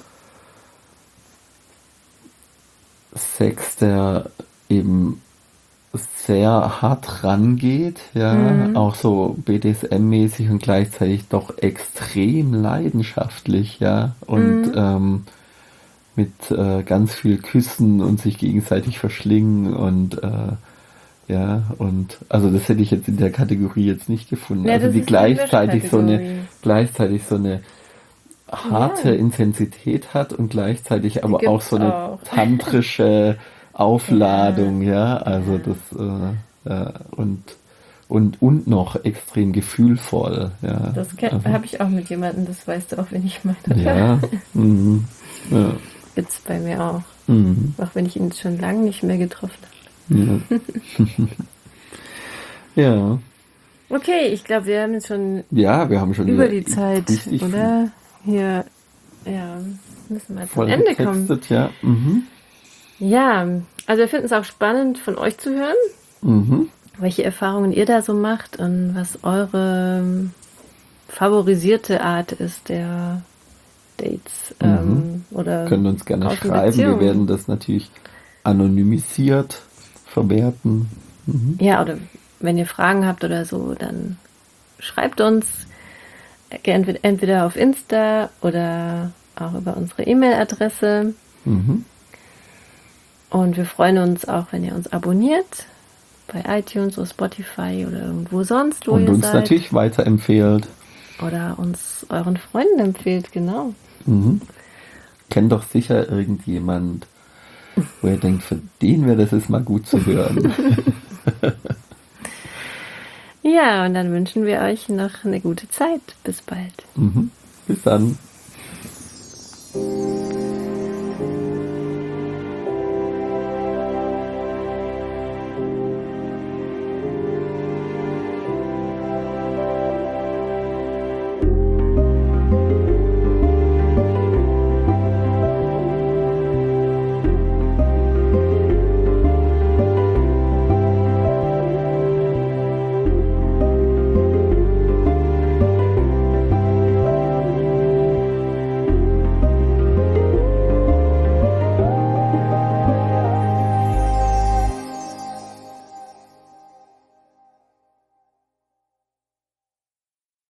Speaker 2: Sex, der eben sehr hart rangeht, ja,
Speaker 1: Mhm.
Speaker 2: auch so B D S M-mäßig und gleichzeitig doch extrem leidenschaftlich, ja, und
Speaker 1: Mhm.
Speaker 2: ähm, mit äh, ganz viel Küssen und sich gegenseitig verschlingen und äh, ja, und also das hätte ich jetzt in der Kategorie jetzt nicht gefunden.
Speaker 1: Ja,
Speaker 2: Also
Speaker 1: das
Speaker 2: die
Speaker 1: ist die
Speaker 2: gleichzeitig so eine
Speaker 1: Mischkategorie.
Speaker 2: gleichzeitig so eine harte
Speaker 1: Ja.
Speaker 2: Intensität hat und gleichzeitig aber auch
Speaker 1: gibt's
Speaker 2: so eine
Speaker 1: auch.
Speaker 2: tantrische Aufladung, ja, also das äh, ja, und und und noch extrem gefühlvoll, ja.
Speaker 1: Das
Speaker 2: also,
Speaker 1: habe ich auch mit jemandem, das weißt du auch, wenn ich meine.
Speaker 2: ja, mhm, ja,
Speaker 1: Gibt's bei mir auch.
Speaker 2: mhm,
Speaker 1: Auch wenn ich ihn schon lange nicht mehr getroffen habe.
Speaker 2: ja. Ja,
Speaker 1: Okay, ich glaube, wir haben jetzt schon
Speaker 2: ja, wir haben schon
Speaker 1: über
Speaker 2: wieder
Speaker 1: die Zeit,
Speaker 2: richtig
Speaker 1: oder? Hier, ja, müssen wir zum
Speaker 2: voll
Speaker 1: Ende kommen.
Speaker 2: getextet, ja. Mhm.
Speaker 1: Ja, also wir finden es auch spannend, von euch zu hören,
Speaker 2: Mhm.
Speaker 1: welche Erfahrungen ihr da so macht und was eure favorisierte Art ist der Dates. Ähm, oder
Speaker 2: Könnt uns gerne schreiben. Wir
Speaker 1: Außenbeziehungen.
Speaker 2: werden das natürlich anonymisiert verwerten. Mhm.
Speaker 1: Ja, oder wenn ihr Fragen habt oder so, dann schreibt uns entweder, entweder auf Insta oder auch über unsere E-Mail-Adresse.
Speaker 2: Mhm.
Speaker 1: Und wir freuen uns auch, wenn ihr uns abonniert bei iTunes oder Spotify oder irgendwo sonst, wo
Speaker 2: Und
Speaker 1: ihr
Speaker 2: uns
Speaker 1: seid.
Speaker 2: natürlich weiterempfehlt.
Speaker 1: Oder uns euren Freunden empfehlt, genau.
Speaker 2: Mhm. Kennt doch sicher irgendjemand, wo ihr denkt, für den wäre das jetzt mal gut zu hören.
Speaker 1: Ja, und dann wünschen wir euch noch eine gute Zeit. Bis bald.
Speaker 2: Mhm. Bis dann.